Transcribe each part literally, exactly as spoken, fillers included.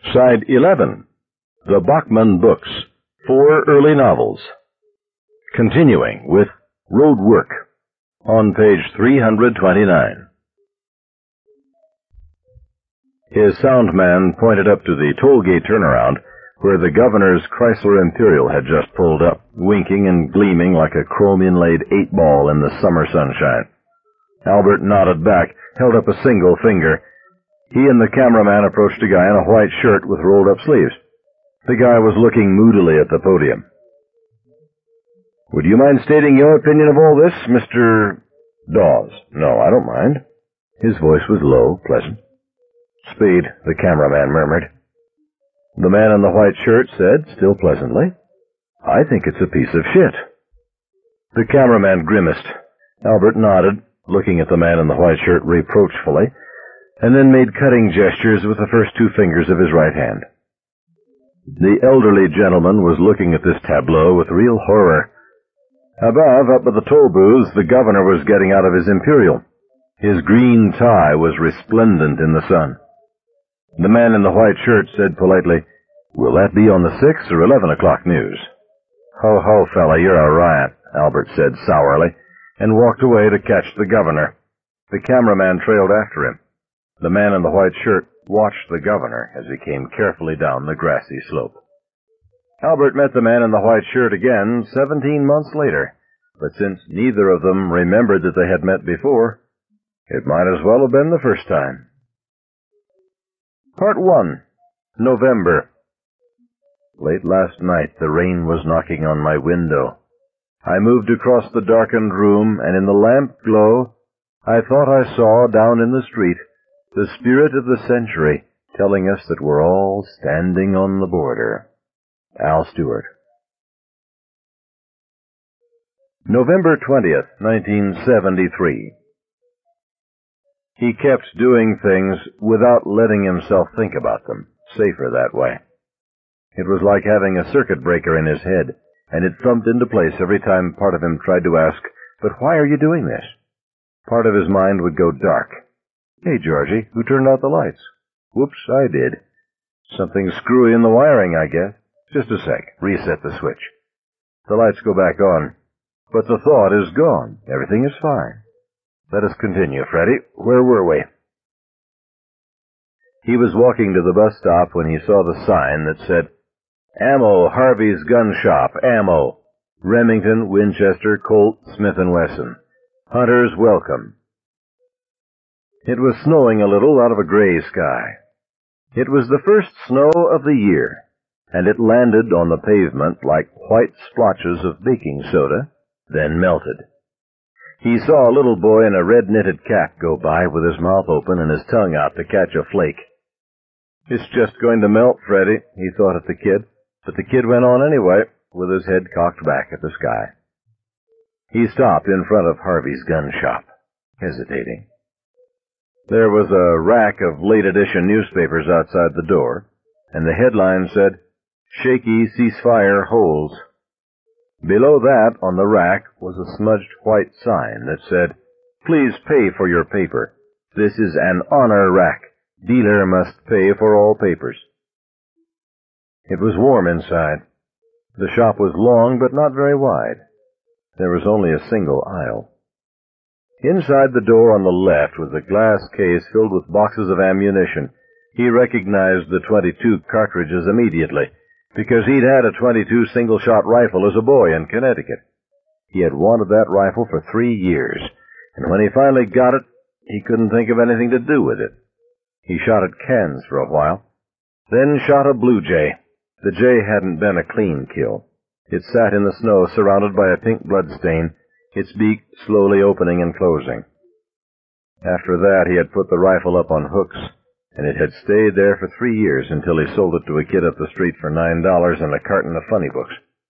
Side eleven. The Bachman Books. Four early novels. Continuing with Road Work on page three hundred twenty-nine. His sound man pointed up to the toll gate turnaround where the governor's Chrysler Imperial had just pulled up, winking and gleaming like a chrome-inlaid eight ball in the summer sunshine. Albert nodded back, held up a single finger. He and the cameraman approached a guy in a white shirt with rolled-up sleeves. The guy was looking moodily at the podium. "Would you mind stating your opinion of all this, Mister Dawes?" "No, I don't mind." His voice was low, pleasant. "Speed," the cameraman murmured. The man in the white shirt said, still pleasantly, "I think it's a piece of shit." The cameraman grimaced. Albert nodded, looking at the man in the white shirt reproachfully, and then made cutting gestures with the first two fingers of his right hand. The elderly gentleman was looking at this tableau with real horror. Above, up at the toll booths, the governor was getting out of his Imperial. His green tie was resplendent in the sun. The man in the white shirt said politely, "Will that be on the six or eleven o'clock news?" "Ho, ho, fella, you're a riot," Albert said sourly, and walked away to catch the governor. The cameraman trailed after him. The man in the white shirt watched the governor as he came carefully down the grassy slope. Albert met the man in the white shirt again seventeen months later, but since neither of them remembered that they had met before, it might as well have been the first time. Part one. November. Late last night the rain was knocking on my window. I moved across the darkened room, and in the lamp glow I thought I saw down in the street the spirit of the century telling us that we're all standing on the border. Al Stewart. November twentieth, nineteen seventy-three. He kept doing things without letting himself think about them. Safer that way. It was like having a circuit breaker in his head, and it thumped into place every time part of him tried to ask, "But why are you doing this?" Part of his mind would go dark. "Hey, Georgie, who turned out the lights?" "Whoops, I did." "Something screwy in the wiring, I guess." "Just a sec. Reset the switch." The lights go back on. But the thought is gone. Everything is fine. Let us continue, Freddie. Where were we? He was walking to the bus stop when he saw the sign that said, "Ammo, Harvey's Gun Shop, Ammo. Remington, Winchester, Colt, Smith and Wesson. Hunters welcome." It was snowing a little out of a gray sky. It was the first snow of the year, and it landed on the pavement like white splotches of baking soda, then melted. He saw a little boy in a red-knitted cap go by with his mouth open and his tongue out to catch a flake. "It's just going to melt, Freddie," he thought at the kid, but the kid went on anyway, with his head cocked back at the sky. He stopped in front of Harvey's Gun Shop, hesitating. There was a rack of late-edition newspapers outside the door, and the headline said, "Shaky Ceasefire Holds." Below that, on the rack, was a smudged white sign that said, "Please pay for your paper. This is an honor rack. Dealer must pay for all papers." It was warm inside. The shop was long, but not very wide. There was only a single aisle. Inside the door on the left was a glass case filled with boxes of ammunition. He recognized the twenty-two cartridges immediately, because he'd had a twenty-two single-shot rifle as a boy in Connecticut. He had wanted that rifle for three years, and when he finally got it, he couldn't think of anything to do with it. He shot at cans for a while, then shot a blue jay. The jay hadn't been a clean kill. It sat in the snow surrounded by a pink bloodstain, its beak slowly opening and closing. After that, he had put the rifle up on hooks, and it had stayed there for three years until he sold it to a kid up the street for nine dollars and a carton of funny books.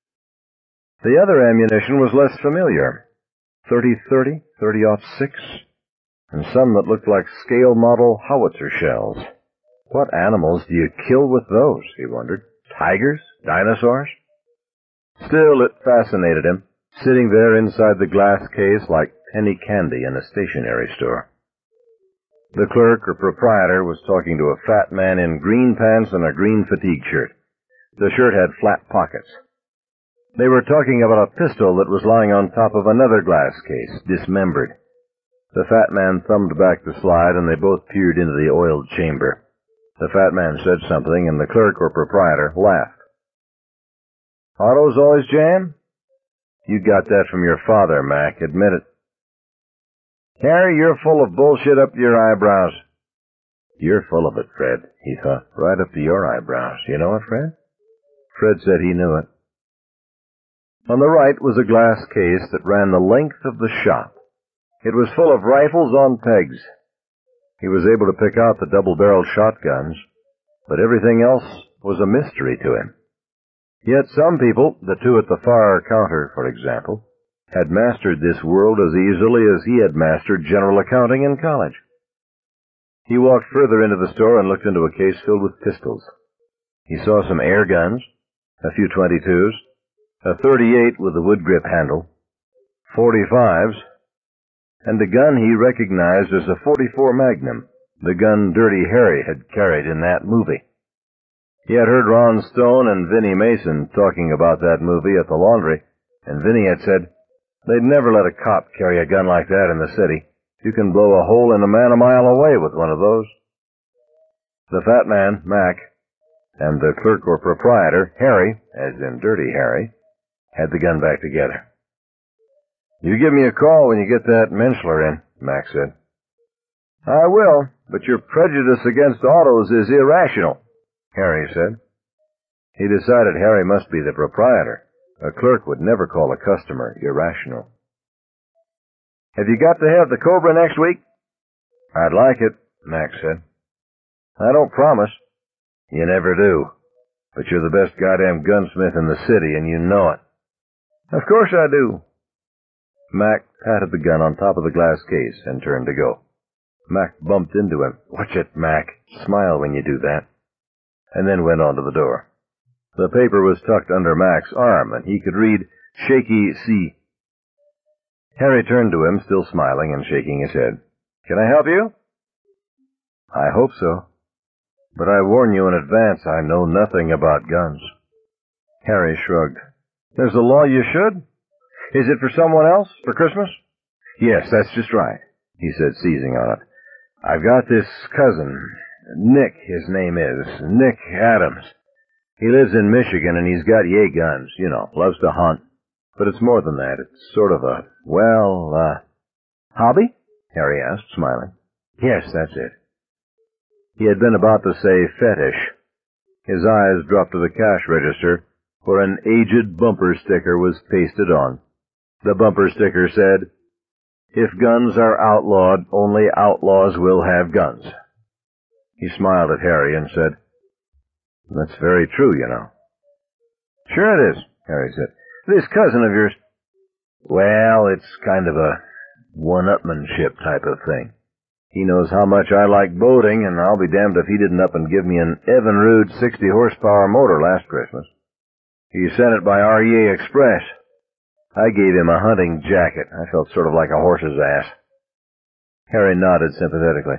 The other ammunition was less familiar. thirty thirty, thirty oh six, and some that looked like scale-model howitzer shells. What animals do you kill with those, he wondered. Tigers? Dinosaurs? Still, it fascinated him, sitting there inside the glass case like penny candy in a stationery store. The clerk or proprietor was talking to a fat man in green pants and a green fatigue shirt. The shirt had flat pockets. They were talking about a pistol that was lying on top of another glass case, dismembered. The fat man thumbed back the slide, and they both peered into the oiled chamber. The fat man said something, and the clerk or proprietor laughed. Autos always jam? You got that from your father, Mac. Admit it. Harry, you're full of bullshit up to your eyebrows. You're full of it, Fred, he thought. Right up to your eyebrows. You know it, Fred? Fred said he knew it. On the right was a glass case that ran the length of the shop. It was full of rifles on pegs. He was able to pick out the double-barreled shotguns, but everything else was a mystery to him. Yet some people, the two at the far counter, for example, had mastered this world as easily as he had mastered general accounting in college. He walked further into the store and looked into a case filled with pistols. He saw some air guns, a few twenty-twos, a thirty-eight with a wood grip handle, forty-fives, and a gun he recognized as a forty-four Magnum, the gun Dirty Harry had carried in that movie. He had heard Ron Stone and Vinnie Mason talking about that movie at the laundry, and Vinnie had said, they'd never let a cop carry a gun like that in the city. You can blow a hole in a man a mile away with one of those. The fat man, Mac, and the clerk or proprietor, Harry, as in Dirty Harry, had the gun back together. You give me a call when you get that Menschler in, Mac said. I will, but your prejudice against autos is irrational, Harry said. He decided Harry must be the proprietor. A clerk would never call a customer irrational. Have you got to have the Cobra next week? I'd like it, Mac said. I don't promise. You never do. But you're the best goddamn gunsmith in the city, and you know it. Of course I do. Mac patted the gun on top of the glass case and turned to go. Mac bumped into him. Watch it, Mac. Smile when you do that. And then went on to the door. The paper was tucked under Mac's arm, and he could read, Shaky C. Harry turned to him, still smiling and shaking his head. Can I help you? I hope so. But I warn you in advance, I know nothing about guns. Harry shrugged. There's a law you should? Is it for someone else? For Christmas? Yes, that's just right, he said, seizing on it. I've got this cousin, Nick, his name is, Nick Adams. He lives in Michigan, and he's got yay guns, you know, loves to hunt. But it's more than that. It's sort of a, well, uh... hobby? Harry asked, smiling. Yes, that's it. He had been about to say fetish. His eyes dropped to the cash register, where an aged bumper sticker was pasted on. The bumper sticker said, If guns are outlawed, only outlaws will have guns. He smiled at Harry and said, That's very true, you know. Sure it is, Harry said. This cousin of yours... Well, it's kind of a one-upmanship type of thing. He knows how much I like boating, and I'll be damned if he didn't up and give me an Evinrude sixty horsepower motor last Christmas. He sent it by R E A Express. I gave him a hunting jacket. I felt sort of like a horse's ass. Harry nodded sympathetically.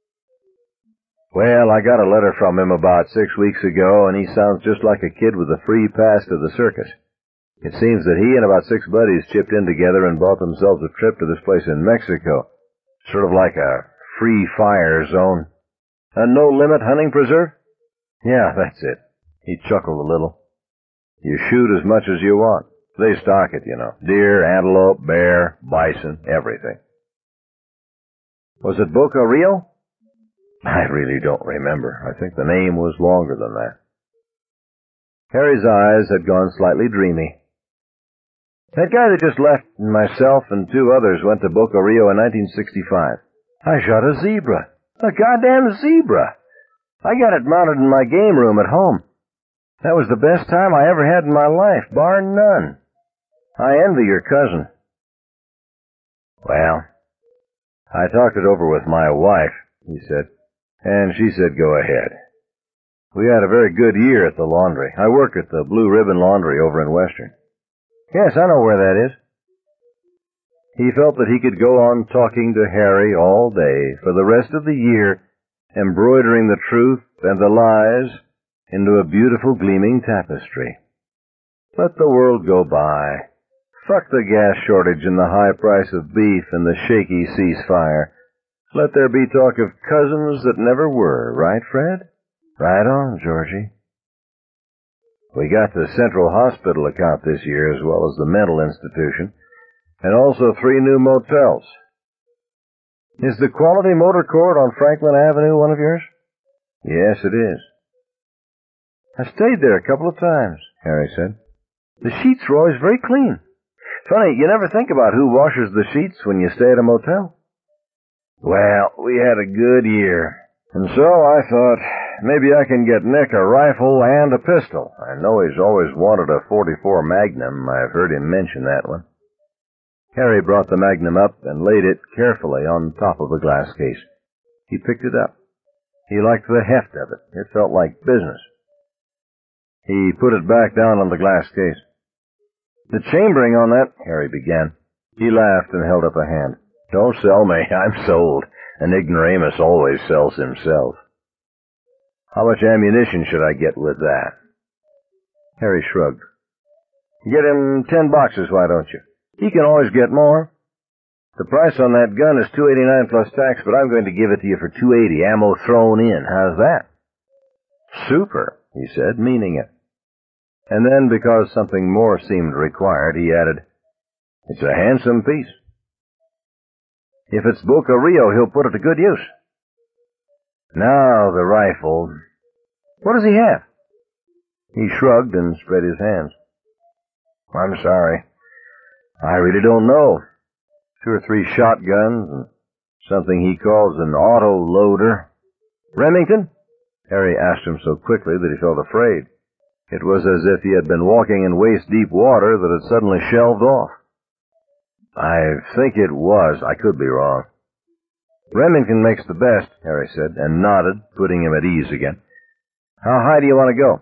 Well, I got a letter from him about six weeks ago, and he sounds just like a kid with a free pass to the circus. It seems that he and about six buddies chipped in together and bought themselves a trip to this place in Mexico. Sort of like a free fire zone. A no-limit hunting preserve? Yeah, that's it. He chuckled a little. You shoot as much as you want. They stock it, you know. Deer, antelope, bear, bison, everything. Was it Boca Rio? I really don't remember. I think the name was longer than that. Harry's eyes had gone slightly dreamy. That guy that just left, and myself and two others went to Boca Rio in nineteen sixty-five. I shot a zebra. A goddamn zebra. I got it mounted in my game room at home. That was the best time I ever had in my life, bar none. I envy your cousin. Well, I talked it over with my wife, he said, and she said go ahead. We had a very good year at the laundry. I work at the Blue Ribbon Laundry over in Western. Yes, I know where that is. He felt that he could go on talking to Harry all day for the rest of the year, embroidering the truth and the lies into a beautiful gleaming tapestry. Let the world go by. Fuck the gas shortage and the high price of beef and the shaky ceasefire. Let there be talk of cousins that never were, right, Fred? Right on, Georgie. We got the Central Hospital account this year, as well as the mental institution, and also three new motels. Is the Quality Motor Court on Franklin Avenue one of yours? Yes, it is. I stayed there a couple of times, Harry said. The sheets are always very clean. Funny, you never think about who washes the sheets when you stay at a motel. Well, we had a good year, and so I thought maybe I can get Nick a rifle and a pistol. I know he's always wanted a forty-four Magnum. I've heard him mention that one. Harry brought the Magnum up and laid it carefully on top of the glass case. He picked it up. He liked the heft of it. It felt like business. He put it back down on the glass case. The chambering on that, Harry began. He laughed and held up a hand. Don't sell me. I'm sold. An ignoramus always sells himself. How much ammunition should I get with that? Harry shrugged. Get him ten boxes, why don't you? He can always get more. The price on that gun is two eighty-nine plus tax, but I'm going to give it to you for two eighty, ammo thrown in. How's that? Super, he said, meaning it. And then, because something more seemed required, he added, it's a handsome piece. If it's Boca Rio, he'll put it to good use. Now, the rifle. What does he have? He shrugged and spread his hands. I'm sorry. I really don't know. Two or three shotguns and something he calls an auto-loader. Remington? Harry asked him so quickly that he felt afraid. It was as if he had been walking in waist-deep water that had suddenly shelved off. I think it was. I could be wrong. Remington makes the best, Harry said, and nodded, putting him at ease again. How high do you want to go?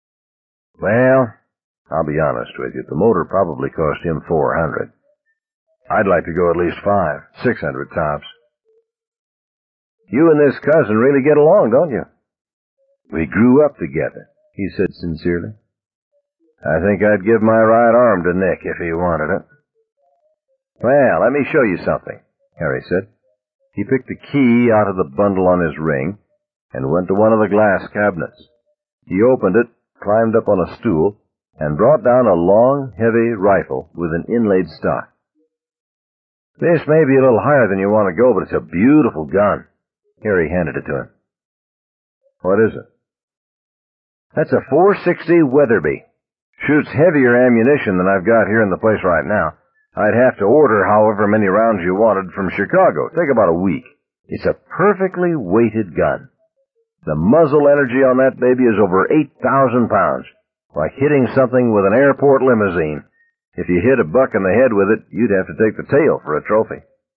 Well, I'll be honest with you. The motor probably cost him four hundred. I'd like to go at least five, six hundred tops. You and this cousin really get along, don't you? We grew up together, he said sincerely. I think I'd give my right arm to Nick if he wanted it. Well, let me show you something, Harry said. He picked a key out of the bundle on his ring and went to one of the glass cabinets. He opened it, climbed up on a stool, and brought down a long, heavy rifle with an inlaid stock. This may be a little higher than you want to go, but it's a beautiful gun. Harry handed it to him. What is it? That's a four sixty Weatherby. Shoots heavier ammunition than I've got here in the place right now. I'd have to order however many rounds you wanted from Chicago. Take about a week. It's a perfectly weighted gun. The muzzle energy on that baby is over eight thousand pounds. Like hitting something with an airport limousine. If you hit a buck in the head with it, you'd have to take the tail for a trophy.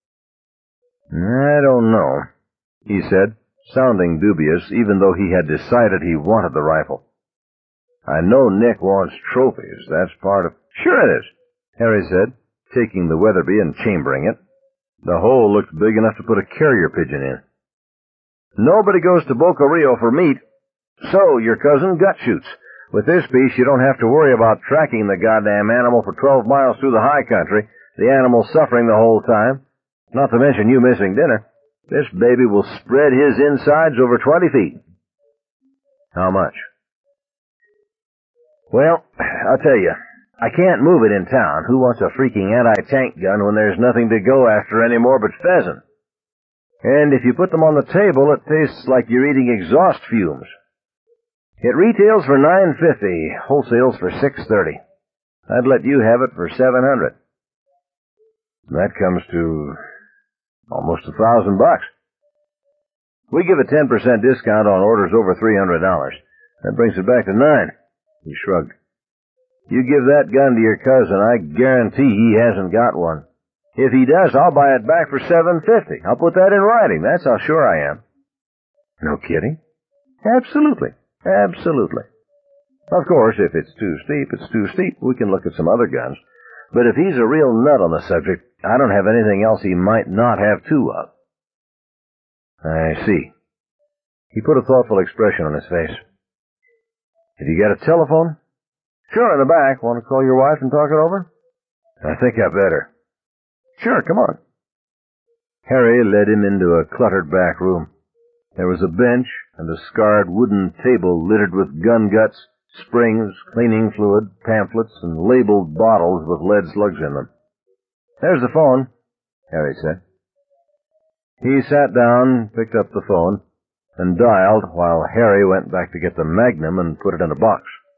I don't know, he said, sounding dubious, even though he had decided he wanted the rifle. I know Nick wants trophies. That's part of... Sure it is, Harry said, taking the Weatherby and chambering it. The hole looked big enough to put a carrier pigeon in. Nobody goes to Boca Rio for meat. So, your cousin gut shoots. With this piece, you don't have to worry about tracking the goddamn animal for twelve miles through the high country, the animal suffering the whole time, not to mention you missing dinner. This baby will spread his insides over twenty feet. How much? Well, I'll tell you, I can't move it in town. Who wants a freaking anti-tank gun when there's nothing to go after anymore but pheasant? And if you put them on the table, it tastes like you're eating exhaust fumes. It retails for nine fifty, wholesales for six thirty. I'd let you have it for seven hundred. That comes to almost a thousand bucks. We give a ten percent discount on orders over three hundred dollars. That brings it back to nine. He shrugged. You give that gun to your cousin, I guarantee he hasn't got one. If he does, I'll buy it back for seven fifty. I'll put that in writing. That's how sure I am. No kidding? Absolutely. Absolutely. Of course, if it's too steep, it's too steep. We can look at some other guns. But if he's a real nut on the subject, I don't have anything else he might not have two of. I see. He put a thoughtful expression on his face. Have you got a telephone? Sure, in the back. Want to call your wife and talk it over? I think I better. Sure, come on. Harry led him into a cluttered back room. There was a bench and a scarred wooden table littered with gun guts, springs, cleaning fluid, pamphlets, and labeled bottles with lead slugs in them. There's the phone, Harry said. He sat down, picked up the phone, and dialed while Harry went back to get the Magnum and put it in a box.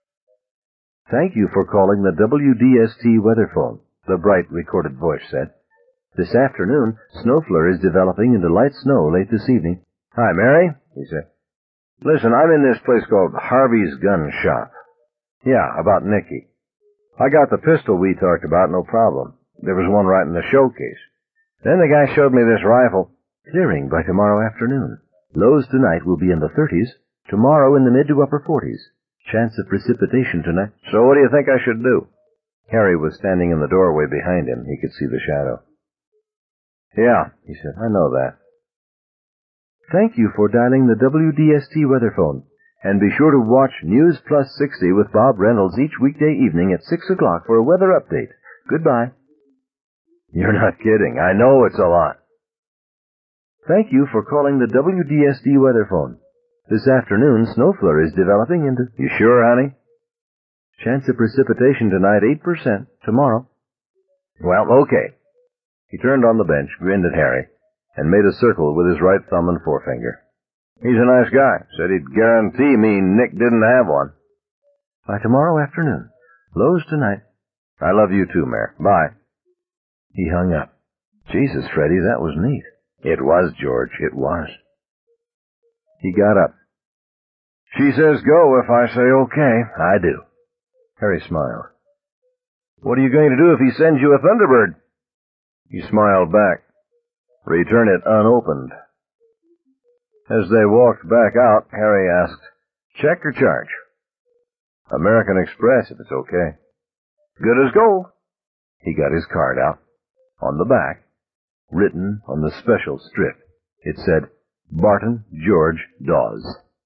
Thank you for calling the W D S T weather phone, the bright recorded voice said. This afternoon, snow flurry is developing into light snow late this evening. Hi, Mary, he said. Listen, I'm in this place called Harvey's Gun Shop. Yeah, about Nicky. I got the pistol we talked about, no problem. There was one right in the showcase. Then the guy showed me this rifle. Clearing by tomorrow afternoon. Lows tonight will be in the thirties, tomorrow in the mid to upper forties. Chance of precipitation tonight. So what do you think I should do? Harry was standing in the doorway behind him. He could see the shadow. Yeah, he said, I know that. Thank you for dialing the W D S T weather phone. And be sure to watch News Plus sixty with Bob Reynolds each weekday evening at six o'clock for a weather update. Goodbye. You're not kidding. I know it's a lot. Thank you for calling the W D S T weather phone. This afternoon, snow flurry is developing into... You sure, honey? Chance of precipitation tonight, eight percent. Tomorrow. Well, okay. He turned on the bench, grinned at Harry, and made a circle with his right thumb and forefinger. He's a nice guy. Said he'd guarantee me Nick didn't have one. By tomorrow afternoon. Lows tonight. I love you too, Mare. Bye. He hung up. Jesus, Freddie, that was neat. It was, George. It was. He got up. She says go if I say okay. I do. Harry smiled. What are you going to do if he sends you a Thunderbird? He smiled back. Return it unopened. As they walked back out, Harry asked, check or charge? American Express, if it's okay. Good as gold. He got his card out. On the back, written on the special strip, it said, Barton George Dawes.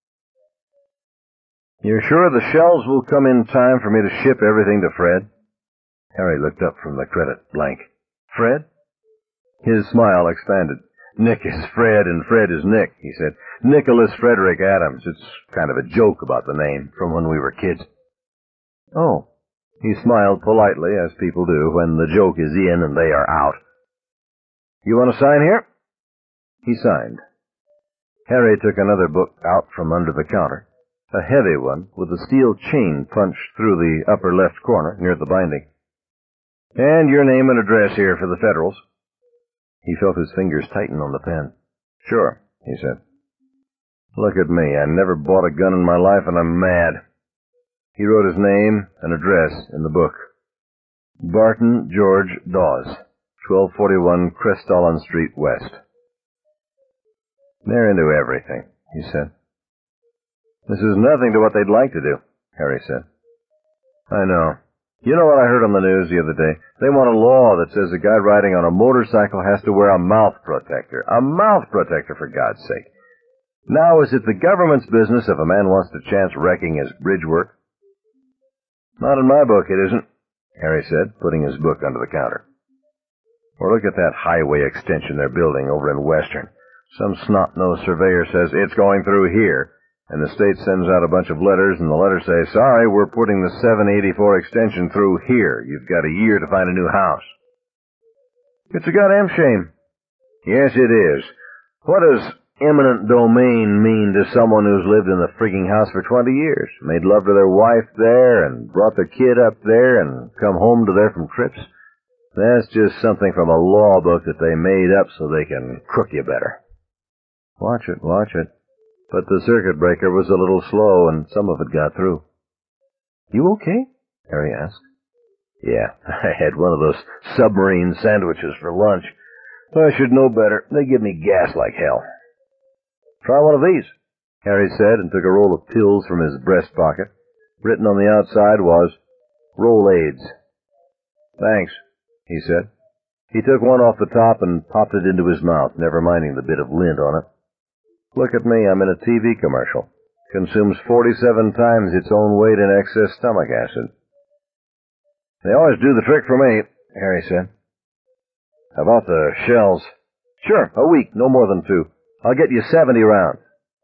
You're sure the shells will come in time for me to ship everything to Fred? Harry looked up from the credit blank. Fred? His smile expanded. Nick is Fred and Fred is Nick, he said. Nicholas Frederick Adams. It's kind of a joke about the name from when we were kids. Oh. He smiled politely, as people do when the joke is in and they are out. You want to sign here? He signed. Harry took another book out from under the counter, a heavy one with a steel chain punched through the upper left corner near the binding. And your name and address here for the Federals. He felt his fingers tighten on the pen. Sure, he said. Look at me. I never bought a gun in my life and I'm mad. He wrote his name and address in the book. Barton George Dawes, twelve forty-one Crestollen Street West. They're into everything, he said. This is nothing to what they'd like to do, Harry said. I know. You know what I heard on the news the other day? They want a law that says a guy riding on a motorcycle has to wear a mouth protector. A mouth protector, for God's sake. Now, is it the government's business if a man wants to chance wrecking his bridge work? Not in my book, it isn't, Harry said, putting his book under the counter. Or look at that highway extension they're building over in Western. Some snot-nosed surveyor says it's going through here, and the state sends out a bunch of letters, and the letters say, sorry, we're putting the seven eighty-four extension through here. You've got a year to find a new house. It's a goddamn shame. Yes, it is. What does eminent domain mean to someone who's lived in the freaking house for twenty years, made love to their wife there, and brought their kid up there, and come home to there from trips? That's just something from a law book that they made up so they can crook you better. Watch it, watch it. But the circuit breaker was a little slow, and some of it got through. You okay? Harry asked. Yeah, I had one of those submarine sandwiches for lunch. I should know better. They give me gas like hell. Try one of these, Harry said, and took a roll of pills from his breast pocket. Written on the outside was, Rolaids. Thanks, he said. He took one off the top and popped it into his mouth, never minding the bit of lint on it. Look at me, I'm in a T V commercial. Consumes forty-seven times its own weight in excess stomach acid. They always do the trick for me, Harry said. How about the shells? Sure, a week, no more than two. I'll get you seventy rounds.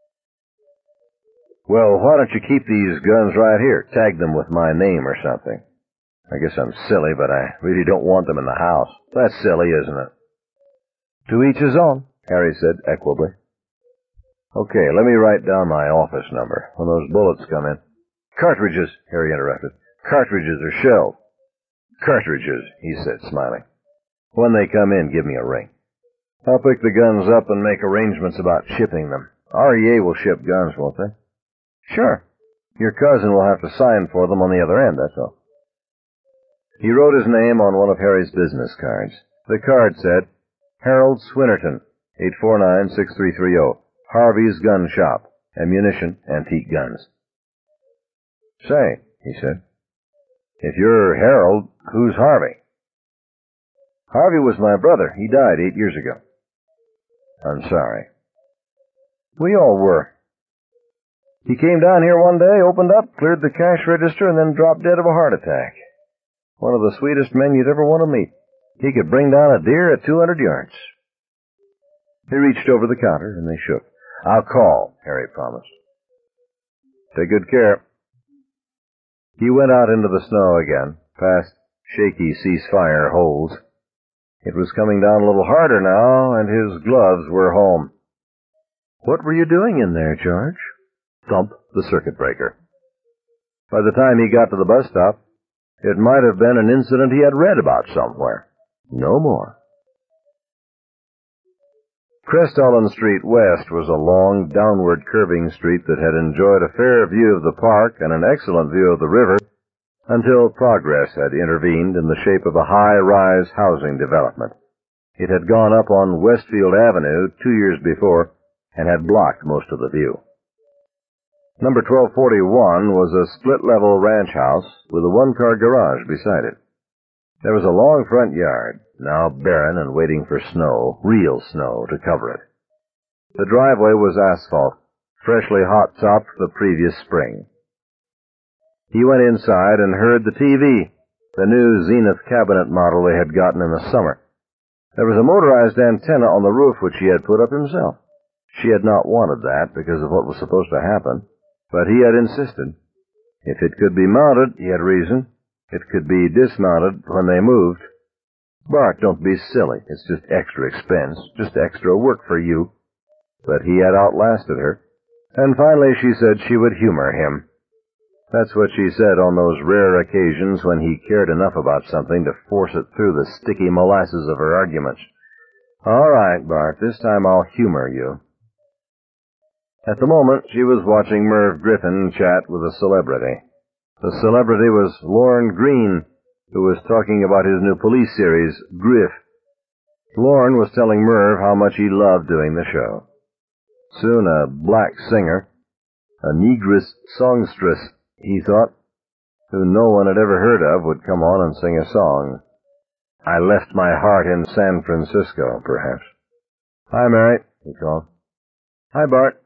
Well, why don't you keep these guns right here? Tag them with my name or something. I guess I'm silly, but I really don't want them in the house. That's silly, isn't it? To each his own, Harry said equably. Okay, let me write down my office number when those bullets come in. Cartridges, Harry interrupted. Cartridges or shells? Cartridges, he said, smiling. When they come in, give me a ring. I'll pick the guns up and make arrangements about shipping them. R E A will ship guns, won't they? Sure. Your cousin will have to sign for them on the other end, that's all. He wrote his name on one of Harry's business cards. The card said, Harold Swinnerton, eight four nine, six three three zero, Harvey's Gun Shop, Ammunition, Antique Guns. Say, he said, if you're Harold, who's Harvey? Harvey was my brother. He died eight years ago. I'm sorry. We all were. He came down here one day, opened up, cleared the cash register, and then dropped dead of a heart attack. One of the sweetest men you'd ever want to meet. He could bring down a deer at two hundred yards. He reached over the counter, and they shook. I'll call, Harry promised. Take good care. He went out into the snow again, past shaky ceasefire holes. It was coming down a little harder now, and his gloves were home. What were you doing in there, George? Thump the circuit breaker. By the time he got to the bus stop, it might have been an incident he had read about somewhere. No more. Crestollen Street West was a long, downward curving street that had enjoyed a fair view of the park and an excellent view of the river until progress had intervened in the shape of a high-rise housing development. It had gone up on Westfield Avenue two years before and had blocked most of the view. Number twelve forty-one was a split-level ranch house with a one-car garage beside it. There was a long front yard, now barren and waiting for snow, real snow, to cover it. The driveway was asphalt, freshly hot-topped the previous spring. He went inside and heard the T V, the new Zenith cabinet model they had gotten in the summer. There was a motorized antenna on the roof which he had put up himself. She had not wanted that because of what was supposed to happen. But he had insisted. If it could be mounted, he had reason. It could be dismounted when they moved. Bart, don't be silly. It's just extra expense, just extra work for you. But he had outlasted her. And finally she said she would humor him. That's what she said on those rare occasions when he cared enough about something to force it through the sticky molasses of her arguments. All right, Bart, this time I'll humor you. At the moment, she was watching Merv Griffin chat with a celebrity. The celebrity was Lorne Green, who was talking about his new police series, Griff. Lorne was telling Merv how much he loved doing the show. Soon a black singer, a negress songstress, he thought, who no one had ever heard of, would come on and sing a song. I left my heart in San Francisco, perhaps. Hi, Mary, he called. Hi, Bart.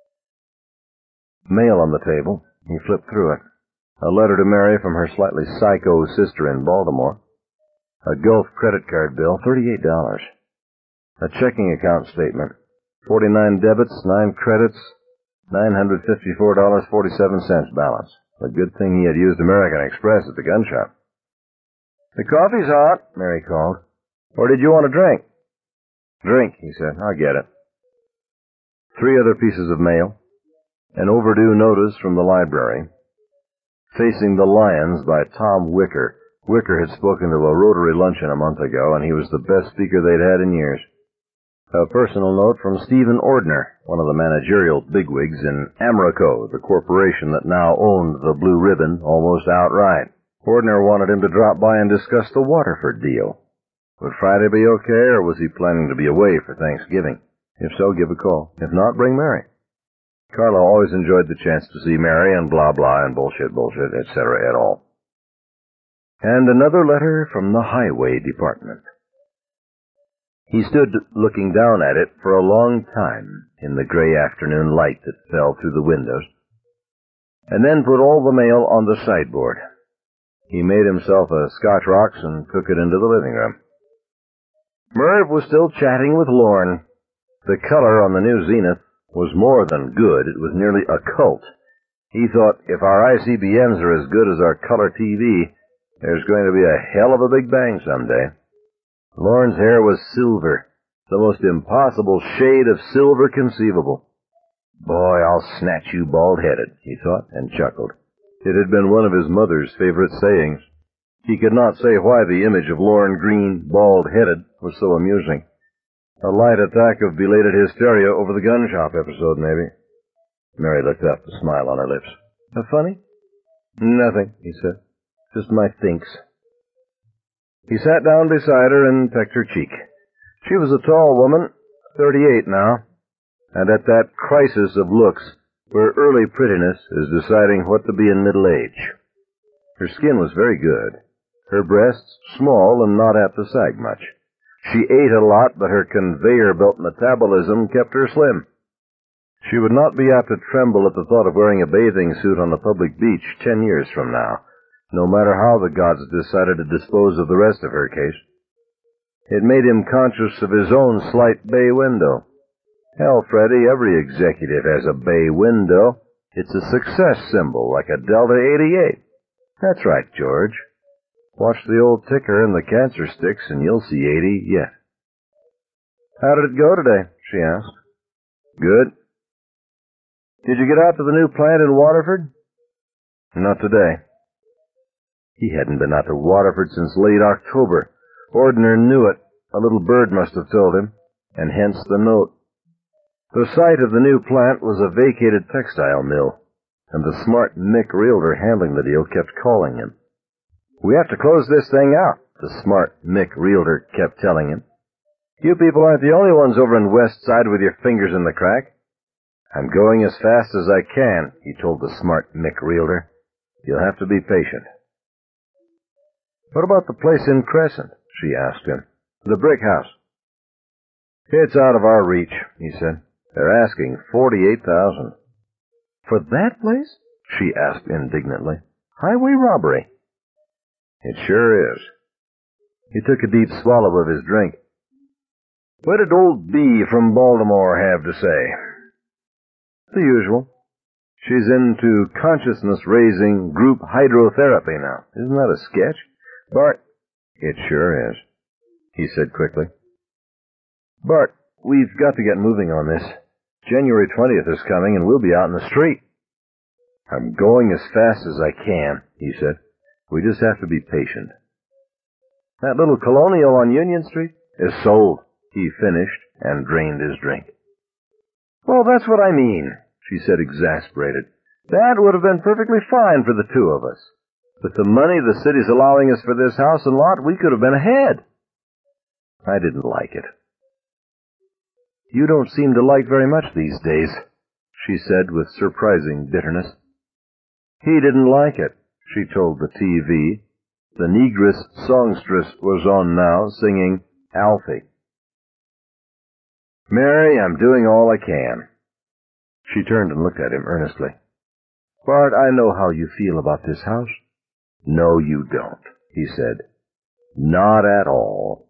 Mail on the table. He flipped through it. A letter to Mary from her slightly psycho sister in Baltimore. A Gulf credit card bill, thirty-eight dollars. A checking account statement. forty-nine debits, nine credits, nine hundred fifty-four dollars and forty-seven cents balance. A good thing he had used American Express at the gun shop. The coffee's hot, Mary called. Or did you want a drink? Drink, he said. I'll get it. Three other pieces of mail. An overdue notice from the library. Facing the Lions by Tom Wicker. Wicker had spoken to a Rotary luncheon a month ago, and he was the best speaker they'd had in years. A personal note from Stephen Ordner, one of the managerial bigwigs in Amraco, the corporation that now owned the Blue Ribbon almost outright. Ordner wanted him to drop by and discuss the Waterford deal. Would Friday be okay, or was he planning to be away for Thanksgiving? If so, give a call. If not, bring Mary. Carlo always enjoyed the chance to see Mary and blah blah and bullshit bullshit, et cetera et al. And another letter from the Highway Department. He stood looking down at it for a long time in the gray afternoon light that fell through the windows, and then put all the mail on the sideboard. He made himself a Scotch rocks and took it into the living room. Merv was still chatting with Lorne. The color on the new Zenith was more than good. It was nearly occult. He thought, if our I C B Ms are as good as our color T V, there's going to be a hell of a big bang someday. Lorne's hair was silver, the most impossible shade of silver conceivable. Boy, I'll snatch you bald-headed, he thought, and chuckled. It had been one of his mother's favorite sayings. He could not say why the image of Lorne Greene, bald-headed, was so amusing. A light attack of belated hysteria over the gun shop episode, maybe. Mary looked up, a smile on her lips. Uh, funny? Nothing, he said. Just my thinks. He sat down beside her and pecked her cheek. She was a tall woman, thirty-eight now, and at that crisis of looks where early prettiness is deciding what to be in middle age. Her skin was very good, her breasts small and not apt to sag much. She ate a lot, but her conveyor belt metabolism kept her slim. She would not be apt to tremble at the thought of wearing a bathing suit on a public beach ten years from now, no matter how the gods decided to dispose of the rest of her case. It made him conscious of his own slight bay window. Hell, Freddie, every executive has a bay window. It's a success symbol, like a Delta eighty-eight. That's right, George. Watch the old ticker and the cancer sticks, and you'll see eighty yet. How did it go today? She asked. Good. Did you get out to the new plant in Waterford? Not today. He hadn't been out to Waterford since late October. Ordner knew it. A little bird must have told him, and hence the note. The site of the new plant was a vacated textile mill, and the smart Mick realtor handling the deal kept calling him. We have to close this thing out, the smart Mick realtor kept telling him. You people aren't the only ones over in West Side with your fingers in the crack. I'm going as fast as I can, he told the smart Mick realtor. You'll have to be patient. What about the place in Crescent? She asked him. The brick house. It's out of our reach, he said. They're asking forty-eight thousand dollars. For that place? She asked indignantly. Highway robbery. It sure is. He took a deep swallow of his drink. What did old B from Baltimore have to say? The usual. She's into consciousness-raising group hydrotherapy now. Isn't that a sketch? Bart, it sure is, he said quickly. Bart, we've got to get moving on this. January twentieth is coming, and we'll be out in the street. I'm going as fast as I can, he said. We just have to be patient. That little colonial on Union Street is sold, he finished, and drained his drink. Well, that's what I mean, she said, exasperated. That would have been perfectly fine for the two of us. With the money the city's allowing us for this house and lot, we could have been ahead. I didn't like it. You don't seem to like very much these days, she said with surprising bitterness. He didn't like it, she told the T V. The negress songstress was on now, singing Alfie. Mary, I'm doing all I can. She turned and looked at him earnestly. Bart, I know how you feel about this house. No, you don't, he said. Not at all.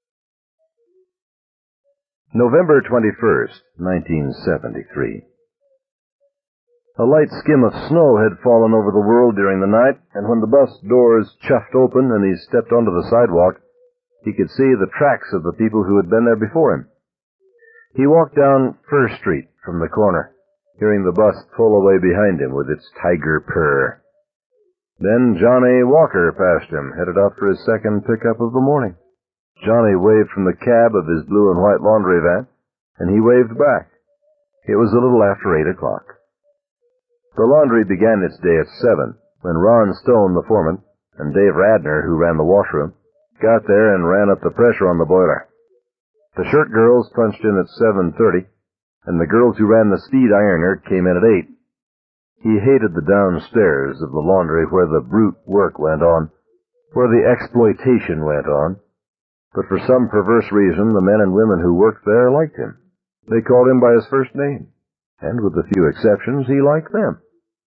November twenty-first, nineteen seventy-three. A light skim of snow had fallen over the world during the night, and when the bus doors chuffed open and he stepped onto the sidewalk, he could see the tracks of the people who had been there before him. He walked down Fir Street from the corner, hearing the bus pull away behind him with its tiger purr. Then Johnny Walker passed him, headed out for his second pickup of the morning. Johnny waved from the cab of his blue and white laundry van, and he waved back. It was a little after eight o'clock. The laundry began its day at seven, when Ron Stone, the foreman, and Dave Radner, who ran the washroom, got there and ran up the pressure on the boiler. The shirt girls punched in at seven thirty, and the girls who ran the speed ironer came in at eight. He hated the downstairs of the laundry where the brute work went on, where the exploitation went on. But for some perverse reason, the men and women who worked there liked him. They called him by his first name, and with a few exceptions, he liked them.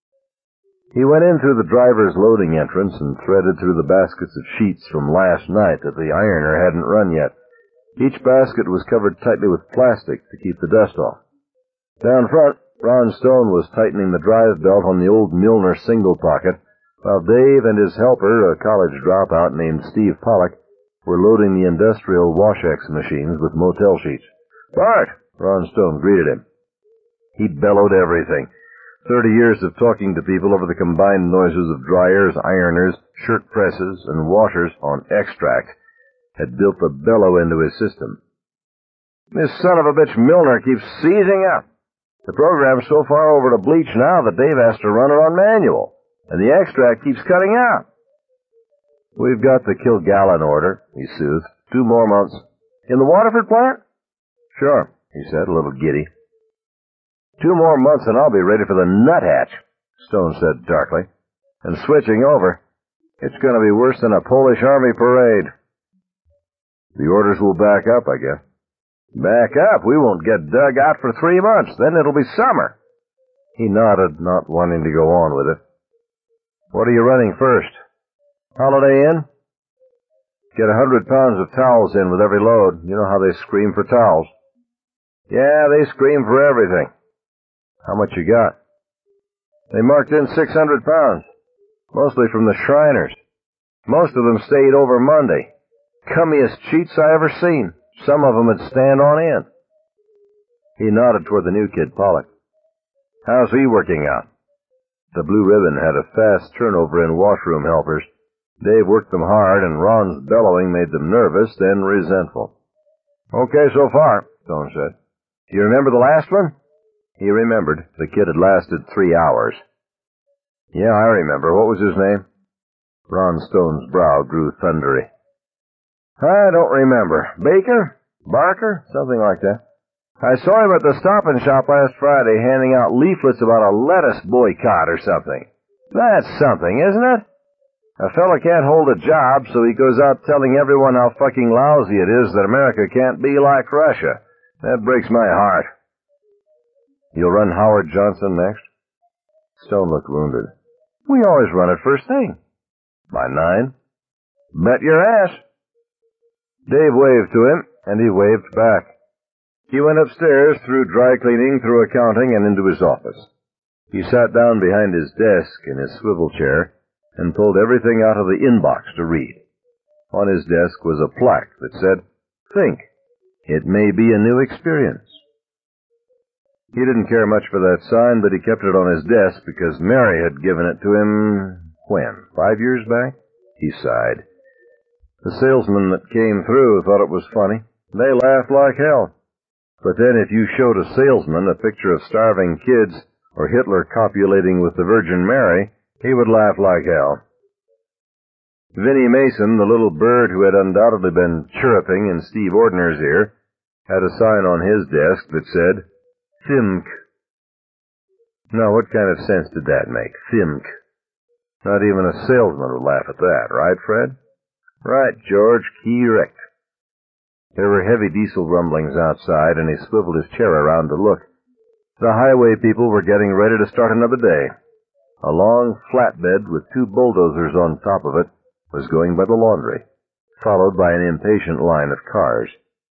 He went in through the driver's loading entrance and threaded through the baskets of sheets from last night that the ironer hadn't run yet. Each basket was covered tightly with plastic to keep the dust off. Down front, Ron Stone was tightening the drive belt on the old Milner single pocket, while Dave and his helper, a college dropout named Steve Pollock, were loading the industrial Washex machines with motel sheets. "Bart!" Ron Stone greeted him. He bellowed everything. Thirty years of talking to people over the combined noises of dryers, ironers, shirt presses, and washers on extract had built the bellow into his system. "This son of a bitch Milner keeps seizing up. The program's so far over to bleach now that Dave has to run it on manual, and the extract keeps cutting out." "We've got the Kilgallen order," he soothed. "Two more months." "In the Waterford plant?" "Sure," he said, a little giddy. "Two more months and I'll be ready for the nuthatch," Stone said darkly. "And switching over, it's going to be worse than a Polish army parade." "The orders will back up, I guess." "Back up? We won't get dug out for three months. Then it'll be summer." He nodded, not wanting to go on with it. "What are you running first? Holiday Inn?" "Get a hundred pounds of towels in with every load. You know how they scream for towels." "Yeah, they scream for everything." "How much you got?" "They marked in six hundred pounds, mostly from the Shriners. Most of them stayed over Monday. Cummiest cheats I ever seen. Some of them would stand on end." He nodded toward the new kid, Pollock. "How's he working out?" The Blue Ribbon had a fast turnover in washroom helpers. Dave worked them hard, and Ron's bellowing made them nervous, then resentful. "Okay so far," Stone said. "Do you remember the last one?" He remembered. The kid had lasted three hours. "Yeah, I remember. What was his name?" Ron Stone's brow grew thundery. "I don't remember. Baker? Barker? Something like that. I saw him at the Stop and Shop last Friday handing out leaflets about a lettuce boycott or something. That's something, isn't it? A fella can't hold a job, so he goes out telling everyone how fucking lousy it is that America can't be like Russia. That breaks my heart." "You'll run Howard Johnson next?" Stone looked wounded. "We always run it first thing." "By nine?" "Bet your ass." Dave waved to him, and he waved back. He went upstairs, through dry cleaning, through accounting, and into his office. He sat down behind his desk in his swivel chair and pulled everything out of the inbox to read. On his desk was a plaque that said, "Think. It may be a new experience." He didn't care much for that sign, but he kept it on his desk because Mary had given it to him, when, five years back? He sighed. The salesmen that came through thought it was funny. They laughed like hell. But then if you showed a salesman a picture of starving kids or Hitler copulating with the Virgin Mary, he would laugh like hell. Vinnie Mason, the little bird who had undoubtedly been chirruping in Steve Ordner's ear, had a sign on his desk that said, "Thimk." Now, what kind of sense did that make? Thimk. Not even a salesman would laugh at that, right, Fred? "Right, George, correct." There were heavy diesel rumblings outside, and he swiveled his chair around to look. The highway people were getting ready to start another day. A long flatbed with two bulldozers on top of it was going by the laundry, followed by an impatient line of cars.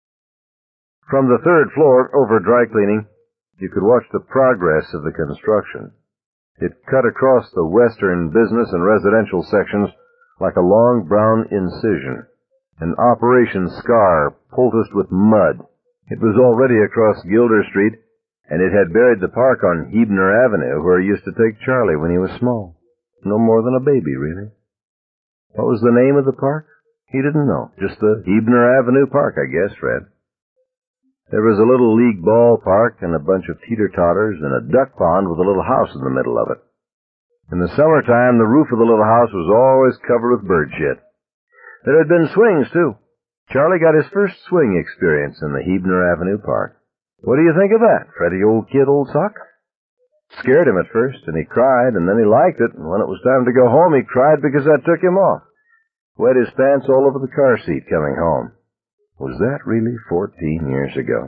From the third floor, over dry cleaning, you could watch the progress of the construction. It cut across the western business and residential sections like a long brown incision, an operation scar poulticed with mud. It was already across Gilder Street, and it had buried the park on Hebner Avenue, where he used to take Charlie when he was small. No more than a baby, really. What was the name of the park? He didn't know. Just the Hebner Avenue Park, I guess, Fred. There was a little league ballpark and a bunch of teeter-totters and a duck pond with a little house in the middle of it. In the summertime, the roof of the little house was always covered with bird shit. There had been swings, too. Charlie got his first swing experience in the Hebner Avenue Park. What do you think of that, Freddie, old kid, old sock? Scared him at first, and he cried, and then he liked it, and when it was time to go home, he cried because I took him off. Wet his pants all over the car seat coming home. Was that really fourteen years ago?